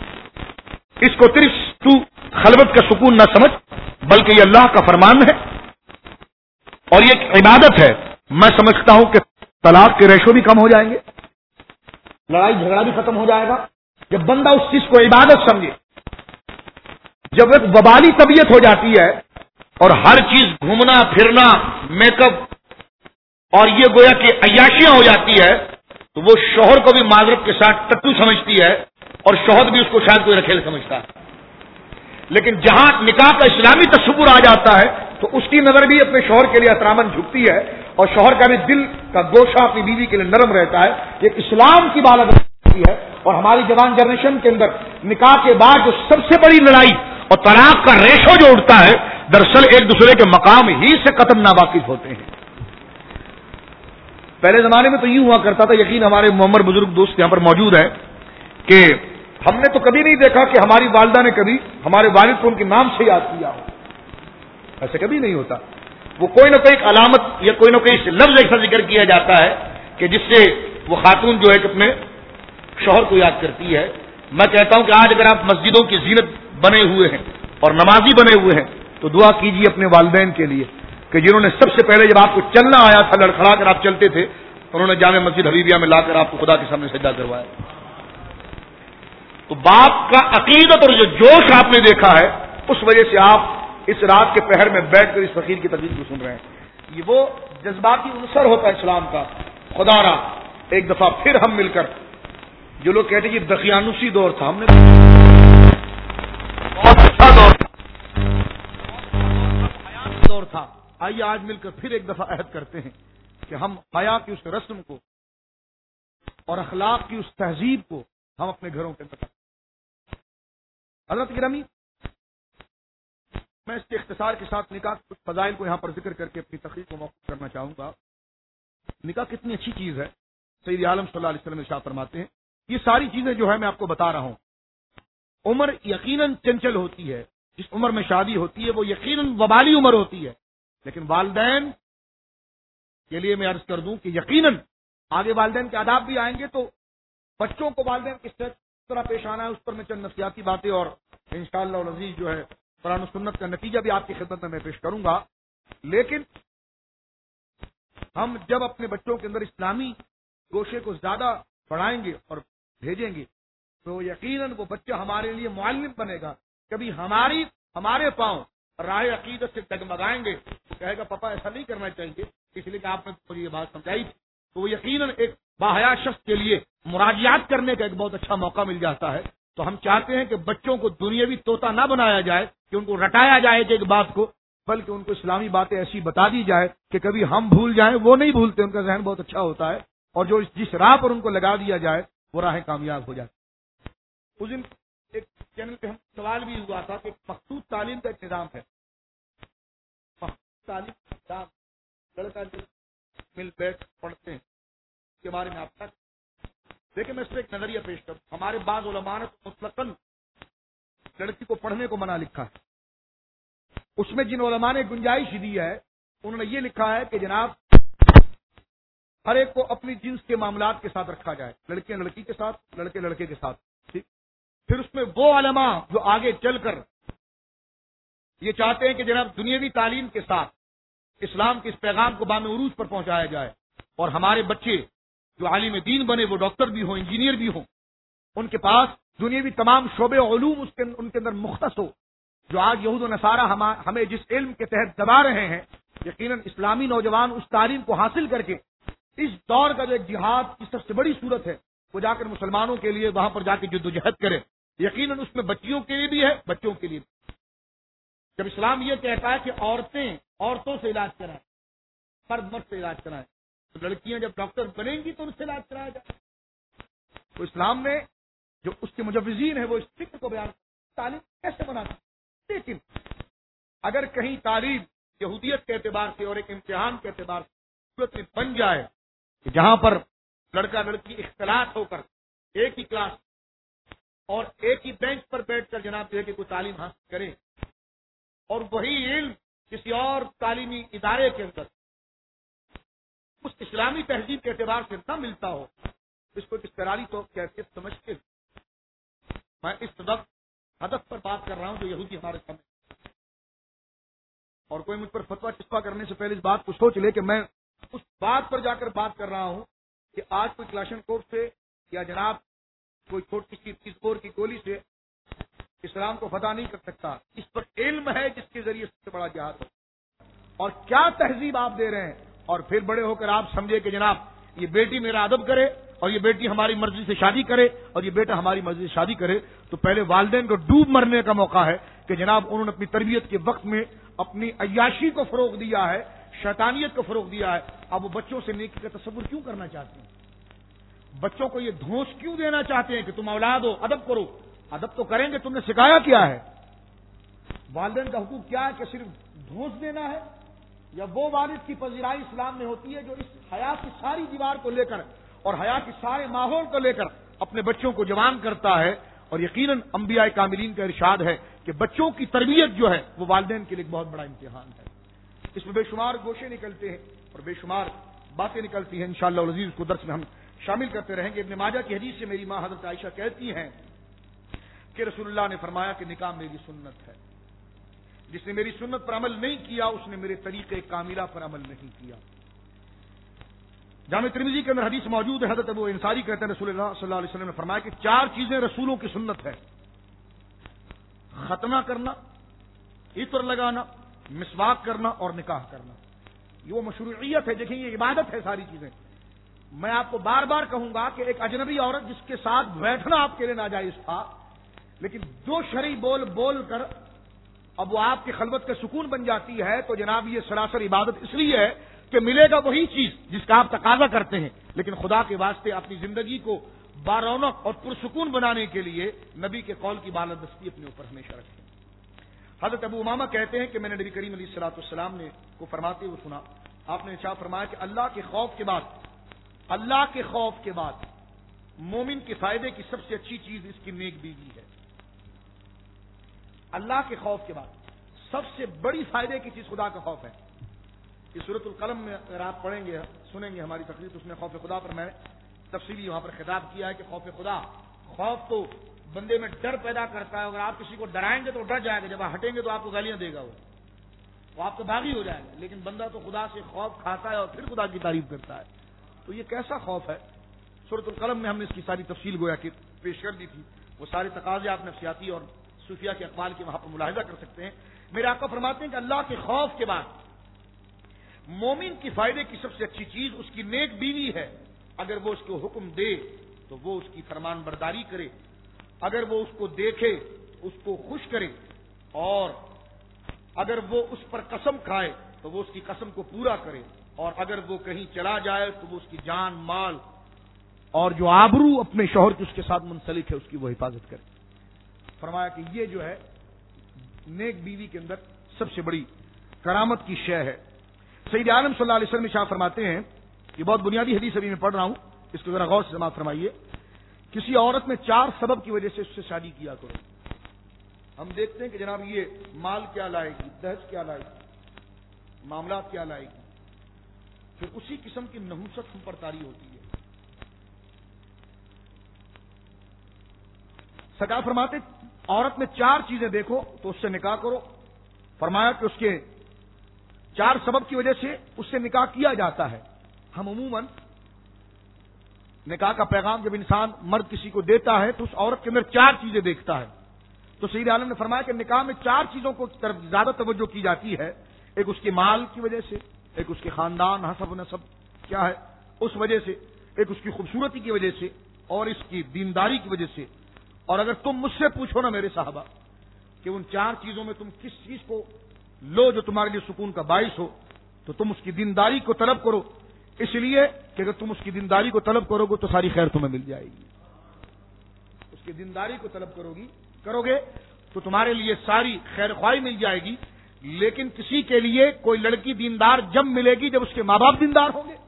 اس کو صرف تو خلوت کا سکون نہ سمجھ بلکہ یہ اللہ کا فرمان ہے اور یہ ایک عبادت ہے، میں سمجھتا ہوں کہ طلاق کے ریشو بھی کم ہو جائیں گے، لڑائی جھگڑا بھی ختم ہو جائے گا جب بندہ اس چیز کو عبادت سمجھے. جب ایک وبالی طبیعت ہو جاتی ہے اور ہر چیز گھومنا پھرنا میک اپ اور یہ گویا کہ عیاشیاں ہو جاتی ہے تو وہ شوہر کو بھی معذرت کے ساتھ ٹٹو سمجھتی ہے اور شوہر بھی اس کو شاید کوئی رکھیل سمجھتا ہے. لیکن جہاں نکاح کا اسلامی تصور آ جاتا ہے تو اس کی نظر بھی اپنے شوہر کے لیے احتراماً جھکتی ہے اور شوہر کا بھی دل کا گوشہ اپنی بیوی کے لیے نرم رہتا ہے. یہ اسلام کی بالادستی ہے. اور ہماری جوان جنریشن کے اندر نکاح کے بعد جو سب سے بڑی لڑائی اور طلاق کا ریشو جو اٹھتا ہے دراصل ایک دوسرے کے مقام ہی سے قطب ناواقف ہوتے ہیں. پہلے زمانے میں تو یوں ہوا کرتا تھا، یقین ہمارے معمر بزرگ دوست یہاں پر موجود ہیں، کہ ہم نے تو کبھی نہیں دیکھا کہ ہماری والدہ نے کبھی ہمارے والد کو ان کے نام سے یاد کیا ہو. ایسے کبھی نہیں ہوتا. وہ کوئی نہ کوئی ایک علامت یا کوئی نہ کوئی لفظ ایسا ذکر کیا جاتا ہے کہ جس سے وہ خاتون جو ہے کہ اپنے شوہر کو یاد کرتی ہے. میں کہتا ہوں کہ آج اگر آپ مسجدوں کی زینت بنے ہوئے ہیں اور نمازی بنے ہوئے ہیں تو دعا کیجیے اپنے والدین کے لیے کہ جنہوں نے سب سے پہلے جب آپ کو چلنا آیا تھا لڑکھڑا کر آپ چلتے تھے انہوں نے جامع مسجد حبیبیہ میں لا کر آپ کو خدا کے سامنے سجدہ کروایا. تو باپ کا عقیدت اور جو جوش آپ نے دیکھا ہے اس وجہ سے آپ اس رات کے پہر میں بیٹھ کر اس فقیر کی تقریر کو سن رہے ہیں. یہ وہ جذباتی عنصر ہوتا ہے اسلام کا. خدا را ایک دفعہ پھر ہم مل کر جو لوگ کہتے ہیں یہ دقیانوسی دور تھا، ہم نے بہت اچھا دور تھا دور تھا آئیے آج مل کر پھر ایک دفعہ عہد کرتے ہیں کہ ہم حیا کی اس رسم کو اور اخلاق کی اس تہذیب کو ہم اپنے گھروں کے اندر. حضرت گرامی، میں اس کے اختصار کے ساتھ نکاح کے فضائل کو یہاں پر ذکر کر کے اپنی تقریر کو موقف کرنا چاہوں گا. نکاح کتنی اچھی چیز ہے. سید عالم صلی اللہ علیہ وسلم ارشاد فرماتے ہیں یہ ساری چیزیں جو ہے میں آپ کو بتا رہا ہوں. عمر یقیناً چنچل ہوتی ہے، جس عمر میں شادی ہوتی ہے وہ یقیناً وبالی عمر ہوتی ہے، لیکن والدین کے لیے میں عرض کر دوں کہ یقیناً آگے والدین کے آداب بھی آئیں گے تو بچوں کو والدین کس طرح پیش آنا ہے اس پر میں چند نفسیاتی باتیں اور انشاءاللہ العزیز جو ہے قرآن و سنت کا نتیجہ بھی آپ کی خدمت میں میں پیش کروں گا. لیکن ہم جب اپنے بچوں کے اندر اسلامی گوشے کو زیادہ بڑھائیں گے اور بھیجیں گے تو یقیناً وہ بچہ ہمارے لیے معلم بنے گا. کبھی ہماری ہمارے پاؤں راہ عقیدت سے ڈگمگائیں گے وہ کہے گا پاپا ایسا نہیں کرنا چاہیے، اس لیے کہ آپ نے مجھے یہ بات سمجھائی تھی، تو وہ یقیناً ایک باحیا شخص کے لیے مراجعات کرنے کا ایک بہت اچھا موقع مل جاتا ہے۔ تو ہم چاہتے ہیں کہ بچوں کو دنیاوی طوطا نہ بنایا جائے کہ ان کو رٹایا جائے ایک بات کو، بلکہ ان کو اسلامی باتیں ایسی بتا دی جائے کہ کبھی ہم بھول جائیں، وہ نہیں بھولتے، ان کا ذہن بہت اچھا ہوتا ہے، اور جو جس راہ پر ان کو لگا دیا جائے وہ راہیں کامیاب ہو جاتی۔ اس دن ایک چینل پہ ہم سوال بھی ہوا تھا کہ مخصوص تعلیم کا ایک نظام ہے، مخصوص تعلیم کا نظام، لڑکا مل بیٹھ پڑھتے ہیں، اس کے بارے میں آپ تک دیکھیں، میں اس پہ ایک نظریہ پیش کروں۔ ہمارے بعض علماء نے مطلقاً لڑکی کو پڑھنے کو منع لکھا ہے، اس میں جن علماء نے گنجائش دی ہے انہوں نے یہ لکھا ہے کہ جناب ہر ایک کو اپنی جنس کے معاملات کے ساتھ رکھا جائے، لڑکیاں لڑکی کے ساتھ، لڑکے لڑکے کے ساتھ، ٹھیک۔ پھر اس میں وہ علماء جو آگے چل کر یہ چاہتے ہیں کہ جناب دنیاوی تعلیم کے ساتھ اسلام کے اس پیغام کو بام عروج پر پہنچایا جائے، اور ہمارے بچے جو عالم دین بنے، وہ ڈاکٹر بھی ہوں، انجینئر بھی ہوں، ان کے پاس دنیاوی تمام شعبے علوم اس کے ان کے اندر مختص ہو۔ جو آج یہود و نصارہ ہمیں جس علم کے تحت دبا رہے ہیں، یقیناً اسلامی نوجوان اس تعلیم کو حاصل کر کے اس دور کا جو ایک جہاد کی سب سے بڑی صورت ہے، وہ جا کر مسلمانوں کے لیے وہاں پر جا کے جد و جہد کرے۔ یقیناً اس میں بچیوں کے لیے بھی ہے، بچوں کے لیے بھی۔ جب اسلام یہ کہتا ہے کہ عورتیں عورتوں سے علاج کرائیں، فرد مرد سے علاج کرائیں، تو لڑکیاں جب ڈاکٹر بنیں گی تو ان سے علاج کرایا جائے۔ تو اسلام میں جو اس کے مجوزین ہیں وہ اس فکر کو بیان تعلیم کیسے بنانا، لیکن اگر کہیں تعلیم یہودیت کے اعتبار سے اور ایک امتحان کے اعتبار سے صورت میں بن جائے کہ جہاں پر لڑکا لڑکی اختلاط ہو کر ایک ہی کلاس اور ایک ہی بینچ پر بیٹھ کر جناب جو ہے کہ کوئی تعلیم حاصل کرے، اور وہی علم کسی اور تعلیمی ادارے کے اندر اس اسلامی تہذیب کے اعتبار سے نہ ملتا ہو، اس کو استقراری تو کیفیت سمجھتے میں اس وقت ہدف پر بات کر رہا ہوں جو یہودی ہمارے سامنے، اور کوئی مجھ پر فتویٰ چسپا کرنے سے پہلے اس بات کو سوچ لے کہ میں اس بات پر جا کر بات کر رہا ہوں کہ آج کوئی کلاشن کوپ سے یا جناب کوئی چھوٹی سی تیس بور کی گولی سے اسلام کو فتح نہیں کر سکتا۔ اس پر علم ہے جس کے ذریعے سب سے بڑا جہاد ہو، اور کیا تہذیب آپ دے رہے ہیں، اور پھر بڑے ہو کر آپ سمجھے کہ جناب یہ بیٹی میرا ادب کرے اور یہ بیٹی ہماری مرضی سے شادی کرے اور یہ بیٹا ہماری مرضی سے شادی کرے، تو پہلے والدین کو ڈوب مرنے کا موقع ہے کہ جناب انہوں نے اپنی تربیت کے وقت میں اپنی عیاشی کو فروغ دیا ہے، شیطانیت کو فروغ دیا ہے۔ اب وہ بچوں سے نیکی کا تصور کیوں کرنا چاہتے ہیں، بچوں کو یہ دھوس کیوں دینا چاہتے ہیں کہ تم اولاد ہو ادب کرو؟ ادب تو کریں گے، تم نے سکھایا کیا ہے؟ والدین کا حقوق کیا ہے کہ صرف دھوس دینا ہے، یا وہ والد کی پذیرائی اسلام میں ہوتی ہے جو اس حیا کی ساری دیوار کو لے کر اور حیا کے سارے ماحول کو لے کر اپنے بچوں کو جوان کرتا ہے؟ اور یقیناً انبیاء کاملین کا ارشاد ہے کہ بچوں کی تربیت جو ہے وہ والدین کے لیے ایک بہت بڑا امتحان ہے۔ اس میں بے شمار گوشے نکلتے ہیں اور بے شمار باتیں نکلتی ہیں، انشاءاللہ العزیز کو درس میں ہم شامل کرتے رہیں گے۔ ابن ماجہ کی حدیث سے میری ماں حضرت عائشہ کہتی ہیں کہ رسول اللہ نے فرمایا کہ نکاح میری سنت ہے، جس نے میری سنت پر عمل نہیں کیا اس نے میرے طریقے کاملہ پر عمل نہیں کیا۔ جامع ترمذی کے اندر حدیث موجود ہے، حضرت ابو انصاری کہتے ہیں رسول اللہ صلی اللہ علیہ وسلم نے فرمایا کہ چار چیزیں رسولوں کی سنت ہے: ختنہ کرنا، عطر لگانا، مسواک کرنا اور نکاح کرنا۔ یہ وہ مشروعیت ہے، دیکھیں یہ عبادت ہے ساری چیزیں۔ میں آپ کو بار بار کہوں گا کہ ایک اجنبی عورت جس کے ساتھ بیٹھنا آپ کے لیے ناجائز تھا، لیکن جو شرعی بول بول کر اب وہ آپ کی خلوت کا سکون بن جاتی ہے، تو جناب یہ سراسر عبادت اس لیے ہے کہ ملے گا وہی چیز جس کا آپ تقاضا کرتے ہیں، لیکن خدا کے واسطے اپنی زندگی کو بارونق اور پرسکون بنانے کے لیے نبی کے قول کی بالادستی اپنے اوپر ہمیشہ رکھیں۔ حضرت ابو امامہ کہتے ہیں کہ میں نے نبی کریم علیہ الصلوۃ والسلام نے کو فرماتے ہوئے سنا، آپ نے ارشاد فرمایا کہ اللہ کے خوف کے بعد اللہ کے خوف کے بعد مومن کے فائدے کی سب سے اچھی چیز اس کی نیک بیوی ہے۔ اللہ کے خوف کے بعد سب سے بڑی فائدے کی چیز خدا کا خوف ہے۔ یہ سورۃ القلم میں اگر آپ پڑھیں گے سنیں گے ہماری تقریر، تو اس میں خوف خدا پر میں نے تفصیلی وہاں پر خطاب کیا ہے کہ خوف خدا، خوف تو بندے میں ڈر پیدا کرتا ہے۔ اگر آپ کسی کو ڈرائیں گے تو ڈر جائے گا، جب آپ ہٹیں گے تو آپ کو گالیاں دے گا، وہ وہ آپ کا باغی ہو جائے گا۔ لیکن بندہ تو خدا سے خوف کھاتا ہے اور پھر خدا کی تعریف کرتا ہے۔ تو یہ کیسا خوف ہے؟ سورۃ القلم میں ہم نے اس کی ساری تفصیل گویا کہ پیش کر دی تھی، وہ سارے تقاضے آپ نفسیاتی اور صوفیہ کے اقوال کے وہاں پر ملاحظہ کر سکتے ہیں۔ میرے آقا فرماتے ہیں کہ اللہ کے خوف کے بعد مومن کی فائدے کی سب سے اچھی چیز اس کی نیک بیوی ہے. اگر وہ اس کو حکم دے تو وہ اس کی فرمان برداری کرے, اگر وہ اس کو دیکھے اس کو خوش کرے, اور اگر وہ اس پر قسم کھائے تو وہ اس کی قسم کو پورا کرے, اور اگر وہ کہیں چلا جائے تو وہ اس کی جان مال اور جو آبرو اپنے شوہر کی اس کے ساتھ منسلک ہے اس کی وہ حفاظت کرے. فرمایا کہ یہ جو ہے نیک بیوی کے اندر سب سے بڑی کرامت کی شے ہے. سید عالم صلی اللہ علیہ وسلم شاہ فرماتے ہیں, یہ بہت بنیادی حدیث ابھی میں پڑھ رہا ہوں, اس کو ذرا غور سے سماعت فرمائیے. کسی عورت میں چار سبب کی وجہ سے اس سے شادی کیا کرو. ہم دیکھتے ہیں کہ جناب یہ مال کیا لائے گی, دہج کیا لائے گی, معاملات کیا لائے گی, پھر اسی قسم کی نحوست ہم پر طاری ہوتی ہے. سرکار فرماتے عورت میں چار چیزیں دیکھو تو اس سے نکاح کرو. فرمایا کہ اس کے چار سبب کی وجہ سے اس سے نکاح کیا جاتا ہے. ہم عموماً نکاح کا پیغام جب انسان مرد کسی کو دیتا ہے تو اس عورت کے اندر چار چیزیں دیکھتا ہے. تو سید عالم نے فرمایا کہ نکاح میں چار چیزوں کو طرف زیادہ توجہ کی جاتی ہے. ایک اس کے مال کی وجہ سے, ایک اس کے خاندان حسب و نسب کیا ہے اس وجہ سے, ایک اس کی خوبصورتی کی وجہ سے, اور اس کی دینداری کی وجہ سے. اور اگر تم مجھ سے پوچھو نا میرے صاحبہ کہ ان چار چیزوں میں تم کس چیز کو لو جو تمہارے لیے سکون کا باعث ہو, تو تم اس کی دینداری کو طلب کرو, اس لیے کہ اگر تم اس کی دینداری کو طلب کرو گے تو ساری خیر تمہیں مل جائے گی. اس کی دینداری کو طلب کرو گی کرو گے تو تمہارے لیے ساری خیر خواہی مل جائے گی. لیکن کسی کے لیے کوئی لڑکی دیندار جب ملے گی جب اس کے ماں باپ دیندار ہوں گے,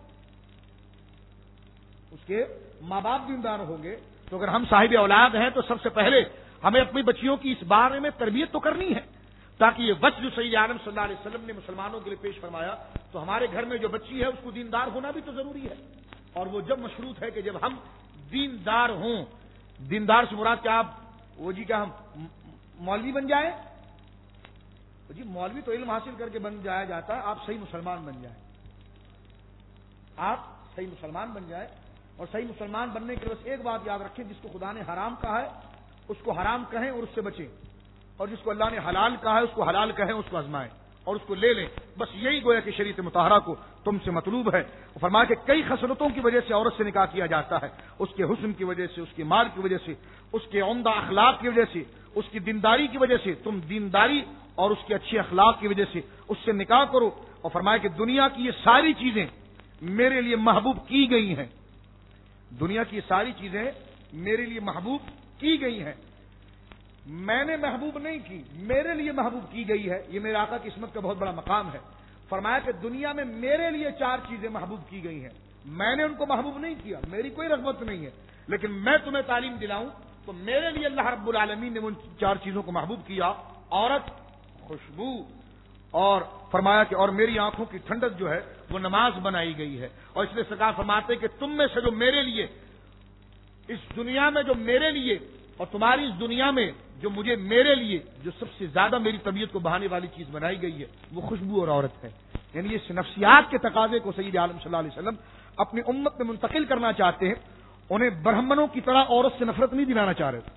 اس کے ماں باپ دیندار ہوں گے. تو اگر ہم صاحب اولاد ہیں تو سب سے پہلے ہمیں اپنی بچیوں کی اس بارے میں تربیت تو کرنی ہے, تاکہ یہ وجہ جو سید عالم صلی اللہ علیہ وسلم نے مسلمانوں کے لیے پیش فرمایا, تو ہمارے گھر میں جو بچی ہے اس کو دیندار ہونا بھی تو ضروری ہے. اور وہ جب مشروط ہے کہ جب ہم دیندار ہوں. دیندار سے مراد کیا, آپ وہ جی کیا ہم مولوی بن جائیں؟ جی مولوی تو علم حاصل کر کے بن جایا جاتا ہے, آپ صحیح مسلمان بن جائیں. آپ صحیح مسلمان بن جائیں, اور صحیح مسلمان بننے کے بس ایک بات یاد رکھیں, جس کو خدا نے حرام کہا ہے اس کو حرام کہیں اور اس سے بچیں, اور جس کو اللہ نے حلال کہا ہے اس کو حلال کہیں, اس کو آزمائیں اور اس کو لے لیں. بس یہی گویا کہ شریعت مطہرہ کو تم سے مطلوب ہے. فرمایا کہ کئی خصلتوں کی وجہ سے عورت سے نکاح کیا جاتا ہے, اس کے حسن کی وجہ سے, اس کے مال کی وجہ سے, اس کے عمدہ اخلاق کی وجہ سے, اس کی دینداری کی وجہ سے. تم دینداری اور اس کے اچھے اخلاق کی وجہ سے اس سے نکاح کرو. اور فرمایا کہ دنیا کی یہ ساری چیزیں میرے لیے محبوب کی گئی ہیں, دنیا کی یہ ساری چیزیں میرے لیے محبوب کی گئی ہیں. میں نے محبوب نہیں کی, میرے لیے محبوب کی گئی ہے. یہ میرے آقا کی عصمت کا بہت بڑا مقام ہے. فرمایا کہ دنیا میں میرے لیے چار چیزیں محبوب کی گئی ہیں, میں نے ان کو محبوب نہیں کیا, میری کوئی رغبت نہیں ہے, لیکن میں تمہیں تعلیم دلاؤں تو میرے لیے اللہ رب العالمین نے ان چار چیزوں کو محبوب کیا. عورت, خوشبو, اور فرمایا کہ اور میری آنکھوں کی ٹھنڈک جو ہے وہ نماز بنائی گئی ہے. اور اس لیے سرکار فرماتے کہ تم میں سے جو میرے لیے اس دنیا میں جو میرے لیے اور تمہاری اس دنیا میں جو مجھے میرے لیے جو سب سے زیادہ میری طبیعت کو بہانے والی چیز بنائی گئی ہے وہ خوشبو اور عورت ہے. یعنی اس نفسیات کے تقاضے کو سید عالم صلی اللہ علیہ وسلم اپنی امت میں منتقل کرنا چاہتے ہیں. انہیں برہمنوں کی طرح عورت سے نفرت نہیں دلانا چاہ رہے,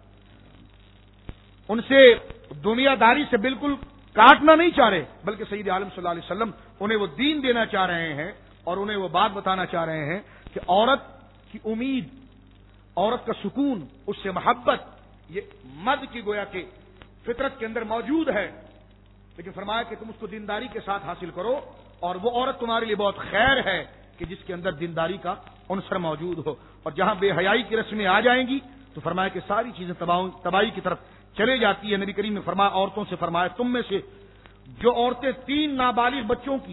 ان سے دنیا داری سے بالکل کاٹنا نہیں چاہ رہے, بلکہ سید عالم صلی اللہ علیہ وسلم انہیں وہ دین دینا چاہ رہے ہیں اور انہیں وہ بات بتانا چاہ رہے ہیں کہ عورت کی امید, عورت کا سکون, اس سے محبت, یہ مرد کی گویا کہ فطرت کے اندر موجود ہے. لیکن فرمایا کہ تم اس کو دینداری کے ساتھ حاصل کرو, اور وہ عورت تمہارے لیے بہت خیر ہے کہ جس کے اندر دینداری کا عنصر موجود ہو. اور جہاں بے حیائی کی رسمیں آ جائیں گی تو فرمایا کہ ساری چیزیں تباہی کی طرف چلے جاتی ہے. نبی کریم نے فرمایا عورتوں سے فرمایا تم میں سے جو عورتیں تین نابالغ بچوں کی,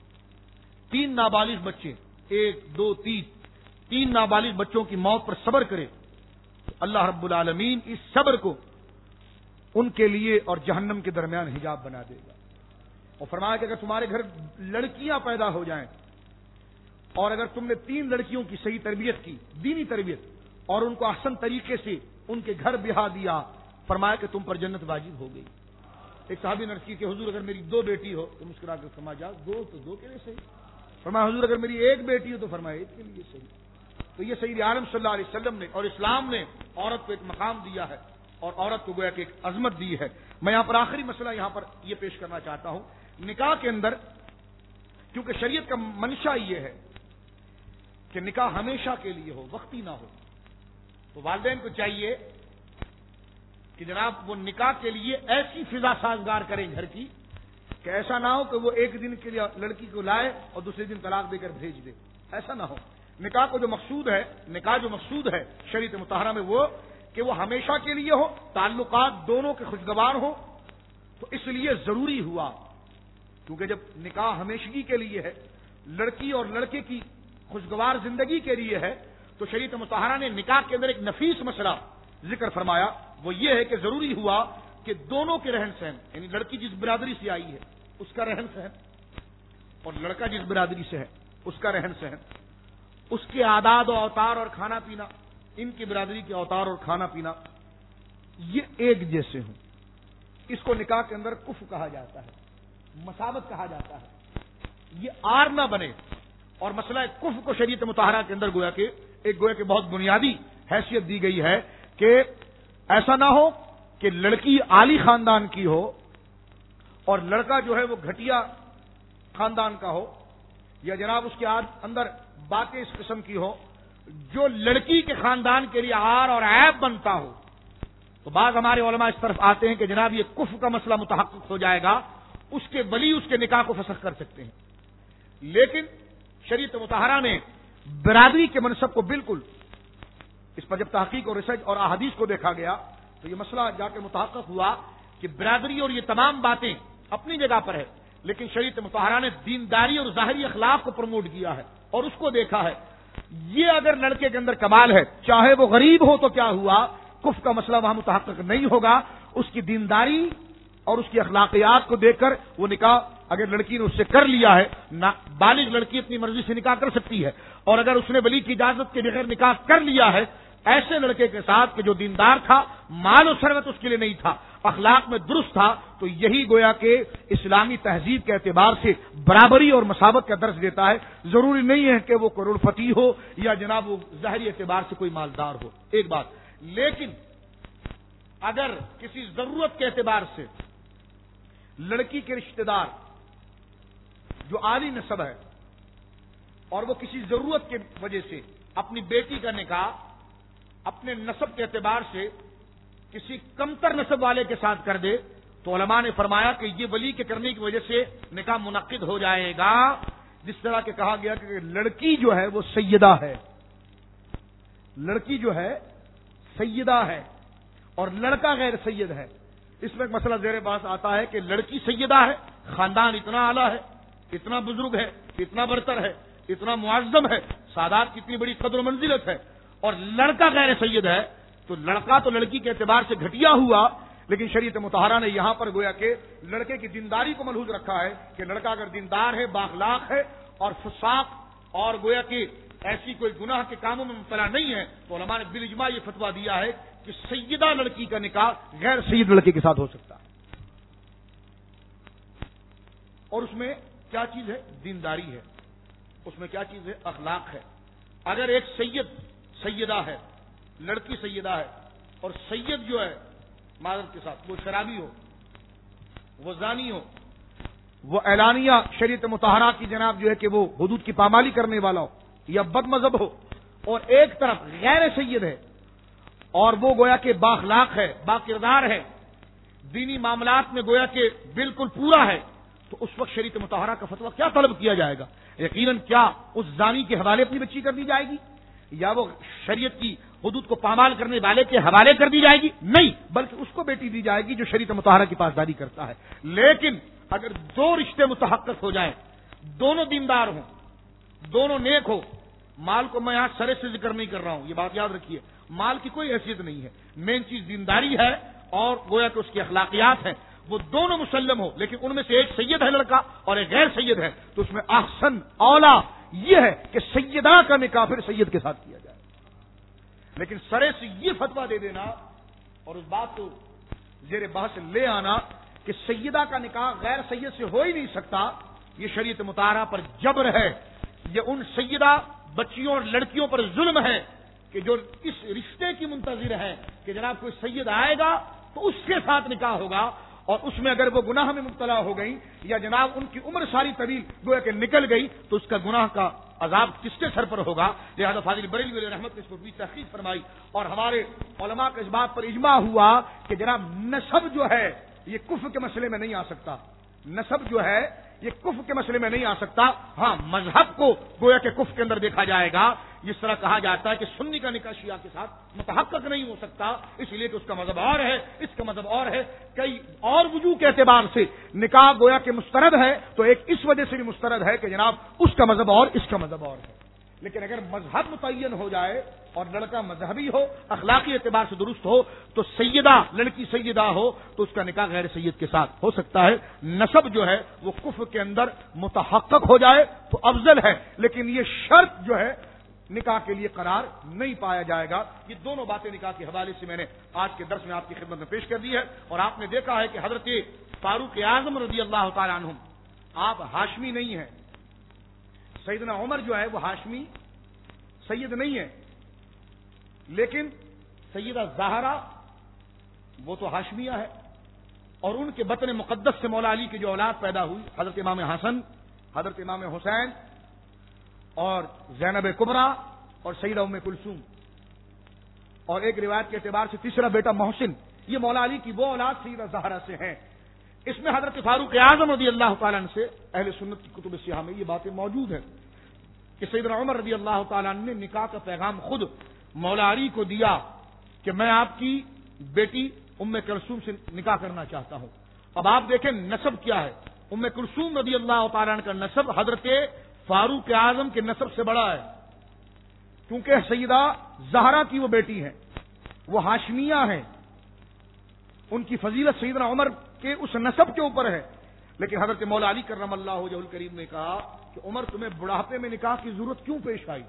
تین نابالغ بچے, ایک دو تین, تین نابالغ بچوں کی موت پر صبر کرے, اللہ رب العالمین اس صبر کو ان کے لیے اور جہنم کے درمیان حجاب بنا دے گا. اور فرمایا کہ اگر تمہارے گھر لڑکیاں پیدا ہو جائیں اور اگر تم نے تین لڑکیوں کی صحیح تربیت کی, دینی تربیت, اور ان کو احسن طریقے سے ان کے گھر بہا دیا, فرمایا کہ تم پر جنت واجب ہو گئی. ایک صحابی نرس کی کہ حضور اگر میری دو بیٹی ہو تو مسکرا کر فرمایا جاؤ, دو تو دو کے لیے صحیح. فرمایا حضور اگر میری ایک بیٹی ہو تو فرمایا ایک کے لیے صحیح. تو یہ سید عالم صلی اللہ علیہ وسلم نے اور اسلام نے عورت کو ایک مقام دیا ہے اور عورت کو گویا کہ ایک عظمت دی ہے. میں یہاں پر آخری مسئلہ یہاں پر یہ پیش کرنا چاہتا ہوں, نکاح کے اندر کیونکہ شریعت کا منشا یہ ہے کہ نکاح ہمیشہ کے لیے ہو، وقتی نہ ہو. تو والدین کو چاہیے کہ جناب وہ نکاح کے لیے ایسی فضا سازگار کریں گھر کی کہ ایسا نہ ہو کہ وہ ایک دن کے لیے لڑکی کو لائے اور دوسرے دن طلاق دے کر بھیج دے. ایسا نہ ہو. نکاح کو جو مقصود ہے نکاح جو مقصود ہے شریعت مطہرہ میں وہ کہ وہ ہمیشہ کے لیے ہو، تعلقات دونوں کے خوشگوار ہو. تو اس لیے ضروری ہوا، کیونکہ جب نکاح ہمیشگی کے لیے ہے، لڑکی اور لڑکے کی خوشگوار زندگی کے لیے ہے، تو شریعت مطہرہ نے نکاح کے اندر ایک نفیس مسئلہ ذکر فرمایا. وہ یہ ہے کہ ضروری ہوا کہ دونوں کے رہن سہن، یعنی لڑکی جس برادری سے آئی ہے اس کا رہن سہن اور لڑکا جس برادری سے ہے اس کا رہن سہن، اس کے عادات و اوتار اور کھانا پینا، ان کی برادری کے اوتار اور کھانا پینا یہ ایک جیسے ہوں. اس کو نکاح کے اندر کف کہا جاتا ہے، مساوت کہا جاتا ہے. یہ آر نہ بنے. اور مسئلہ کف کو شریعت مطہرہ کے اندر گویا کہ ایک گویا کہ بہت بنیادی حیثیت دی گئی ہے کہ ایسا نہ ہو کہ لڑکی عالی خاندان کی ہو اور لڑکا جو ہے وہ گھٹیا خاندان کا ہو، یا جناب اس کے اندر باتیں اس قسم کی ہو جو لڑکی کے خاندان کے لیے عار اور عیب بنتا ہو. تو بعض ہمارے علماء اس طرف آتے ہیں کہ جناب یہ کفر کا مسئلہ متحقق ہو جائے گا، اس کے ولی اس کے نکاح کو فسخ کر سکتے ہیں. لیکن شریعت مطہرہ نے برادری کے منصب کو بالکل، اس پر جب تحقیق اور ریسرچ اور احادیث کو دیکھا گیا تو یہ مسئلہ جا کے متحقق ہوا کہ برادری اور یہ تمام باتیں اپنی جگہ پر ہے، لیکن شریعت مطہرہ نے دینداری اور ظاہری اخلاق کو پروموٹ کیا ہے اور اس کو دیکھا ہے. یہ اگر لڑکے کے اندر کمال ہے، چاہے وہ غریب ہو تو کیا ہوا، کفر کا مسئلہ وہاں متحقق نہیں ہوگا. اس کی دینداری اور اس کی اخلاقیات کو دیکھ کر وہ نکاح اگر لڑکی نے اس سے کر لیا ہے، بالغ لڑکی اپنی مرضی سے نکاح کر سکتی ہے، اور اگر اس نے ولی کی اجازت کے بغیر نکاح کر لیا ہے ایسے لڑکے کے ساتھ کہ جو دیندار تھا، مال و ثروت اس کے لیے نہیں تھا، اخلاق میں درست تھا، تو یہی گویا کہ اسلامی تہذیب کے اعتبار سے برابری اور مساوت کا درس دیتا ہے. ضروری نہیں ہے کہ وہ کروڑ پتی ہو یا جناب وہ ظاہری اعتبار سے کوئی مالدار ہو. ایک بات. لیکن اگر کسی ضرورت کے اعتبار سے لڑکی کے رشتہ دار جو عالی نسب ہے اور وہ کسی ضرورت کی وجہ سے اپنی بیٹی کا نکاح اپنے نسب کے اعتبار سے کسی کمتر نسب والے کے ساتھ کر دے تو علماء نے فرمایا کہ یہ ولی کے کرنے کی وجہ سے نکاح منعقد ہو جائے گا. جس طرح کہ کہا گیا کہ لڑکی جو ہے وہ سیدہ ہے، لڑکی جو ہے سیدہ ہے اور لڑکا غیر سید ہے. اس میں ایک مسئلہ زیر بحث آتا ہے کہ لڑکی سیدہ ہے، خاندان اتنا اعلیٰ ہے، اتنا بزرگ ہے، اتنا برتر ہے، اتنا معظم ہے، سادات کی اتنی بڑی قدر و منزلت ہے، اور لڑکا غیر سید ہے، تو لڑکا تو لڑکی کے اعتبار سے گھٹیا ہوا. لیکن شریعت مطہرہ نے یہاں پر گویا کہ لڑکے کی دینداری کو ملحوظ رکھا ہے کہ لڑکا اگر دیندار ہے، بااخلاق ہے اور فساق اور گویا کہ ایسی کوئی گناہ کے کاموں میں مبتلا نہیں ہے، تو علماء نے بالاجماع یہ فتویٰ دیا ہے کہ سیدہ لڑکی کا نکاح غیر سید لڑکے کے ساتھ ہو سکتا ہے. اور اس میں کیا چیز ہے؟ دینداری ہے. اس میں کیا چیز ہے؟ اخلاق ہے. اگر ایک سید سیدہ ہے، لڑکی سیدہ ہے، اور سید جو ہے معذرت کے ساتھ وہ شرابی ہو، وہ زانی ہو، وہ اعلانیہ شریعت مطہرہ کی جناب جو ہے کہ وہ حدود کی پامالی کرنے والا ہو یا بد مذہب ہو، اور ایک طرف غیر سید ہے اور وہ گویا کہ بااخلاق ہے، با کردار ہے، دینی معاملات میں گویا کہ بالکل پورا ہے، تو اس وقت شریعت مطہرہ کا فتویٰ کیا طلب کیا جائے گا؟ یقیناً کیا اس زانی کے حوالے اپنی بچی کر دی جائے گی یا وہ شریعت کی حدود کو پامال کرنے والے کے حوالے کر دی جائے گی؟ نہیں، بلکہ اس کو بیٹی دی جائے گی جو شریعت مطہرہ کی پاسداری کرتا ہے. لیکن اگر دو رشتے متحقق ہو جائیں، دونوں دیندار ہوں، دونوں نیک ہو، مال کو میں یہاں سرے سے ذکر نہیں کر رہا ہوں، یہ بات یاد رکھیے، مال کی کوئی حیثیت نہیں ہے، مین چیز دینداری ہے اور گویا کہ اس کی اخلاقیات ہیں، وہ دونوں مسلم ہو، لیکن ان میں سے ایک سید ہے لڑکا اور ایک غیر سید ہے، تو اس میں احسن اولا یہ ہے کہ سیدہ کا نکاح پھر سید کے ساتھ کیا جائے. لیکن سرے سے یہ فتویٰ دے دینا اور اس بات کو زیر بحث لے آنا کہ سیدہ کا نکاح غیر سید سے ہو ہی نہیں سکتا، یہ شریعت مطہرہ پر جبر ہے، یہ ان سیدہ بچیوں اور لڑکیوں پر ظلم ہے کہ جو اس رشتے کی منتظر ہے کہ جناب کوئی سید آئے گا تو اس کے ساتھ نکاح ہوگا، اور اس میں اگر وہ گناہ میں مبتلا ہو گئی یا جناب ان کی عمر ساری طویل گویا کہ نکل گئی تو اس کا گناہ کا عذاب کس کے سر پر ہوگا. لہذا فاضل بریلوی علیہ رحمت نے اس پر بھی تحقیق فرمائی اور ہمارے علماء کا اس بات پر اجماع ہوا کہ جناب نسب جو ہے یہ کفر کے مسئلے میں نہیں آ سکتا. نسب جو ہے یہ کفر کے مسئلے میں نہیں آ سکتا. ہاں مذہب کو گویا کہ کفر کے اندر دیکھا جائے گا. جس طرح کہا جاتا ہے کہ سنی کا نکاح شیعہ کے ساتھ متحقق نہیں ہو سکتا اس لیے کہ اس کا مذہب اور ہے, اس کا مذہب اور ہے. کئی اور وجوہ کے اعتبار سے نکاح گویا کہ مسترد ہے تو ایک اس وجہ سے بھی مسترد ہے کہ جناب اس کا مذہب اور اس کا مذہب اور ہے. لیکن اگر مذہب متعین ہو جائے اور لڑکا مذہبی ہو, اخلاقی اعتبار سے درست ہو, تو سیدہ لڑکی سیدہ ہو تو اس کا نکاح غیر سید کے ساتھ ہو سکتا ہے. نسب جو ہے وہ کفر کے اندر متحقق ہو جائے تو افضل ہے, لیکن یہ شرط جو ہے نکاح کے لیے قرار نہیں پایا جائے گا. یہ دونوں باتیں نکاح کے حوالے سے میں نے آج کے درس میں آپ کی خدمت میں پیش کر دی ہے. اور آپ نے دیکھا ہے کہ حضرت فاروق اعظم رضی اللہ تعالیٰ عنہم آپ ہاشمی نہیں ہیں. سیدنا عمر جو ہے وہ ہاشمی سید نہیں ہے, لیکن سیدہ زہرا وہ تو ہاشمیہ ہے اور ان کے بطن مقدس سے مولا علی کی جو اولاد پیدا ہوئی حضرت امام حسن, حضرت امام حسین اور زینب کبریٰ اور سیدہ ام کلثوم, اور ایک روایت کے اعتبار سے تیسرا بیٹا محسن, یہ مولا علی کی وہ اولاد سیدہ زہرا سے ہیں. اس میں حضرت فاروق اعظم رضی اللہ تعالیٰ عنہ سے اہل سنت کی کتب سیاہ میں یہ باتیں موجود ہیں کہ سیدنا عمر رضی اللہ تعالیٰ عنہ نے نکاح کا پیغام خود مولا علی کو دیا کہ میں آپ کی بیٹی ام کلثوم سے نکاح کرنا چاہتا ہوں. اب آپ دیکھیں نسب کیا ہے. ام کلثوم رضی اللہ تعالیٰ عنہ کا نسب حضرت فاروق اعظم کے نسب سے بڑا ہے, کیونکہ سیدہ زہرا کی وہ بیٹی ہیں, وہ ہاشمیہ ہیں, ان کی فضیلت سیدنا عمر کے اس نسب کے اوپر ہے. لیکن حضرت مولا علی کرم اللہ وجہہ الکریم نے کہا کہ عمر تمہیں بڑھاپے میں نکاح کی ضرورت کیوں پیش آئی؟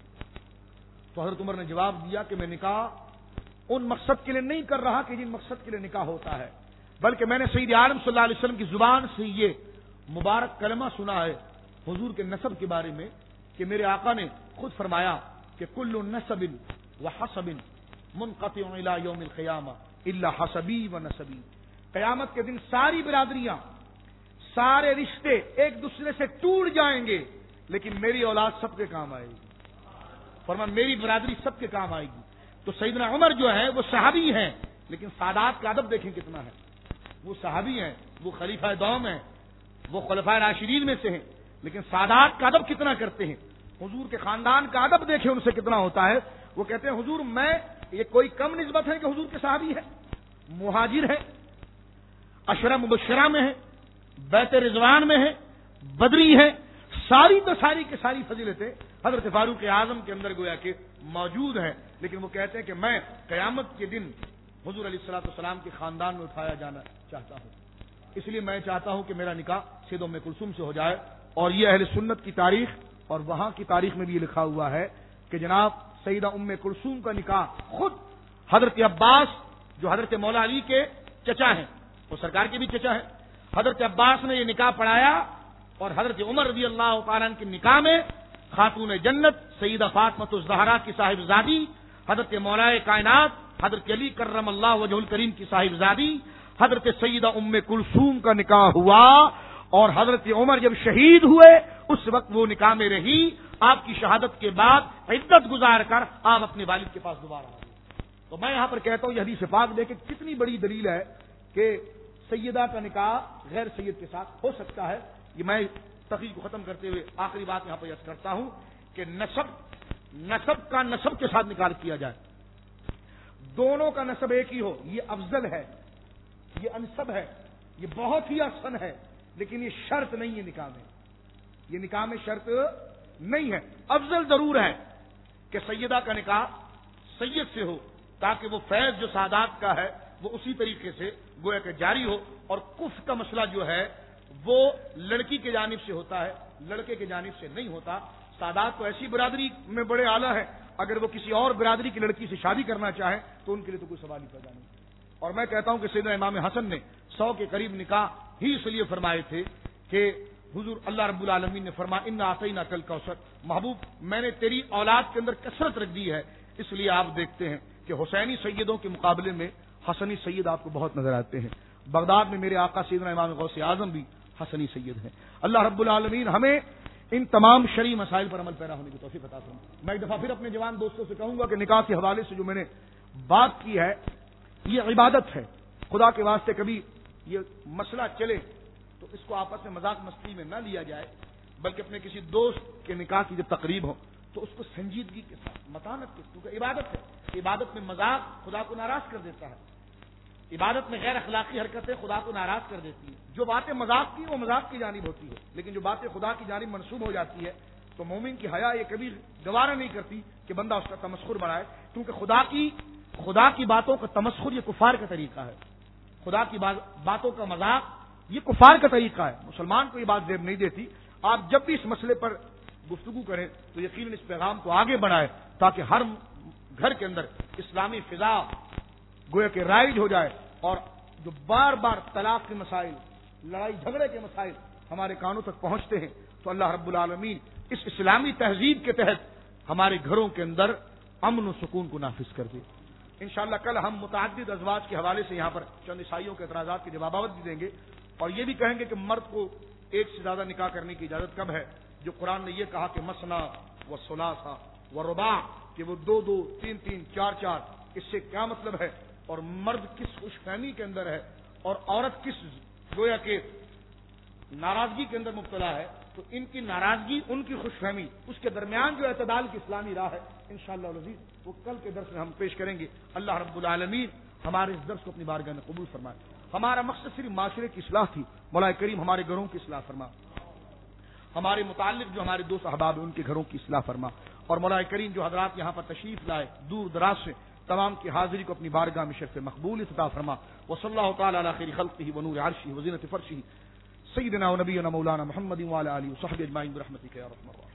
تو حضرت عمر نے جواب دیا کہ میں نکاح ان مقصد کے لیے نہیں کر رہا کہ جن مقصد کے لیے نکاح ہوتا ہے, بلکہ میں نے سید عالم صلی اللہ علیہ وسلم کی زبان سے یہ مبارک کلمہ سنا ہے حضور کے نسب کے بارے میں کہ میرے آقا نے خود فرمایا کہ کل نسب و حسب منقطع الی یوم القیامہ الا حسبی و نسبی. قیامت کے دن ساری برادریاں, سارے رشتے ایک دوسرے سے ٹوٹ جائیں گے, لیکن میری اولاد سب کے کام آئے گی. فرمایا میری برادری سب کے کام آئے گی. تو سیدنا عمر جو ہے وہ صحابی ہیں, لیکن سادات کا ادب دیکھیں کتنا ہے. وہ صحابی ہیں, وہ خلیفہ دوم ہیں, وہ خلفائے راشدین میں سے ہیں, لیکن سادات کا ادب کتنا کرتے ہیں. حضور کے خاندان کا ادب دیکھیں ان سے کتنا ہوتا ہے. وہ کہتے ہیں حضور میں یہ کوئی کم نسبت ہے کہ حضور کے صحابی ہے, مہاجر ہے, عشرہ مبشرہ میں ہے, بیت رضوان میں ہے, بدری ہے, ساری تو ساری کی ساری فضیلتیں حضرت فاروق اعظم کے اندر گویا کہ موجود ہیں. لیکن وہ کہتے ہیں کہ میں قیامت کے دن حضور علیہ الصلوۃ والسلام کے خاندان میں اٹھایا جانا چاہتا ہوں, اس لیے میں چاہتا ہوں کہ میرا نکاح سید ام کلثوم سے ہو جائے. اور یہ اہل سنت کی تاریخ اور وہاں کی تاریخ میں بھی یہ لکھا ہوا ہے کہ جناب سیدہ ام کلثوم کا نکاح خود حضرت عباس جو حضرت مولا علی کے چچا ہیں, وہ سرکار کے بھی چچا ہیں, حضرت عباس نے یہ نکاح پڑھایا اور حضرت عمر رضی اللہ تعالیٰ عنہ کے نکاح میں خاتون جنت سیدہ فاطمہ الزہرا کی صاحبزادی, حضرت مولا کائنات حضرت علی کرم اللہ وجہ الکریم کی صاحبزادی حضرت سیدہ ام کلثوم کا نکاح ہوا. اور حضرت عمر جب شہید ہوئے اس وقت وہ نکاح میں رہی. آپ کی شہادت کے بعد عدت گزار کر آپ اپنے والد کے پاس دوبارہ آئے. تو میں یہاں پر کہتا ہوں یہ حدیث پاک دیکھیں کتنی بڑی دلیل ہے کہ سیدہ کا نکاح غیر سید کے ساتھ ہو سکتا ہے. یہ میں تقریر کو ختم کرتے ہوئے آخری بات یہاں پر یاد کرتا ہوں کہ نسب نسب کا نسب کے ساتھ نکاح کیا جائے, دونوں کا نسب ایک ہی ہو, یہ افضل ہے, یہ انسب ہے, یہ بہت ہی احسن ہے. لیکن یہ شرط نہیں ہے نکاح میں, یہ نکاح میں شرط نہیں ہے. افضل ضرور ہے کہ سیدہ کا نکاح سید سے ہو تاکہ وہ فیض جو سادات کا ہے وہ اسی طریقے سے گویا کہ جاری ہو. اور کفر کا مسئلہ جو ہے وہ لڑکی کی جانب سے ہوتا ہے, لڑکے کی جانب سے نہیں ہوتا. سادات تو ایسی برادری میں بڑے اعلیٰ ہے, اگر وہ کسی اور برادری کی لڑکی سے شادی کرنا چاہیں تو ان کے لیے تو کوئی سوال ہی پیدا نہیں. اور میں کہتا ہوں کہ سیدنا امام حسن نے سو کے قریب نکاح ہی اس لیے فرمائے تھے کہ حضور اللہ رب العالمین نے فرمایا انا اعطینا کل کوثر, محبوب میں نے تیری اولاد کے اندر کثرت رکھ دی ہے. اس لیے آپ دیکھتے ہیں کہ حسینی سیدوں کے مقابلے میں حسنی سید آپ کو بہت نظر آتے ہیں. بغداد میں میرے آقا سیدنا امام غوث اعظم بھی حسنی سید ہیں. اللہ رب العالمین ہمیں ان تمام شرعی مسائل پر عمل پیرا ہونے کی توفیق عطا فرمائے. میں ایک دفعہ پھر اپنے جوان دوستوں سے کہوں گا کہ نکاح کے حوالے سے جو میں نے بات کی ہے یہ عبادت ہے. خدا کے واسطے کبھی یہ مسئلہ چلے تو اس کو آپس میں مذاق مستی میں نہ لیا جائے، بلکہ اپنے کسی دوست کے نکاح کی جب تقریب ہو تو اس کو سنجیدگی کے ساتھ متانت کے، کیونکہ عبادت ہے. عبادت میں مذاق خدا کو ناراض کر دیتا ہے. عبادت میں غیر اخلاقی حرکتیں خدا کو ناراض کر دیتی ہیں. جو باتیں مذاق کی وہ مذاق کی جانب ہوتی ہے، لیکن جو باتیں خدا کی جانب منسوب ہو جاتی ہے تو مومن کی حیا یہ کبھی گوارا نہیں کرتی کہ بندہ اس کا تمسخر بنائے، کیونکہ خدا کی خدا کی باتوں کا تمسخر یہ کفار کا طریقہ ہے. خدا کی باتوں کا مذاق یہ کفار کا طریقہ ہے. مسلمان کو یہ بات زیب نہیں دیتی. آپ جب بھی اس مسئلے پر گفتگو کریں تو یقیناً اس پیغام کو آگے بڑھائیں تاکہ ہر گھر کے اندر اسلامی فضا گویا کہ رائج ہو جائے، اور جو بار بار طلاق کے مسائل، لڑائی جھگڑے کے مسائل ہمارے کانوں تک پہنچتے ہیں تو اللہ رب العالمین اس اسلامی تہذیب کے تحت ہمارے گھروں کے اندر امن و سکون کو نافذ کر دے. انشاءاللہ کل ہم متعدد ازواج کے حوالے سے یہاں پر چند عیسائیوں کے اعتراضات کے جوابات بھی دیں گے، اور یہ بھی کہیں گے کہ مرد کو ایک سے زیادہ نکاح کرنے کی اجازت کب ہے. جو قرآن نے یہ کہا کہ مسنا و ثلاثہ و رباع، کہ وہ دو دو تین تین چار چار، اس سے کیا مطلب ہے، اور مرد کس خوش فہمی کے اندر ہے اور عورت کس گویا کہ ناراضگی کے اندر مبتلا ہے، تو ان کی ناراضگی ان کی خوش فہمی اس کے درمیان جو اعتدال کی اسلامی راہ ہے انشاءاللہ العزیز وہ کل کے درس میں ہم پیش کریں گے. اللہ رب العالمین ہمارے اس درس کو اپنی بارگاہ میں قبول فرمائے. ہمارا مقصد صرف معاشرے کی اصلاح تھی، مولا کریم ہمارے گھروں کی اصلاح فرما، ہمارے متعلق جو ہمارے دوست احباب ہیں ان کے گھروں کی اصلاح فرما، اور مولا کریم جو حضرات یہاں پر تشریف لائے دور دراز سے تمام کی حاضری کو اپنی بارگاہ میں شرف مقبول عطا فرما. وصلی اللہ تعالی علی خیر خلقہ ونور عرشہ وزینۃ فرشہ سیدنا و نبینا مولانا محمد وعلی آلہ وصحبہ اجمعین برحمتک یا ارحم الراحمین.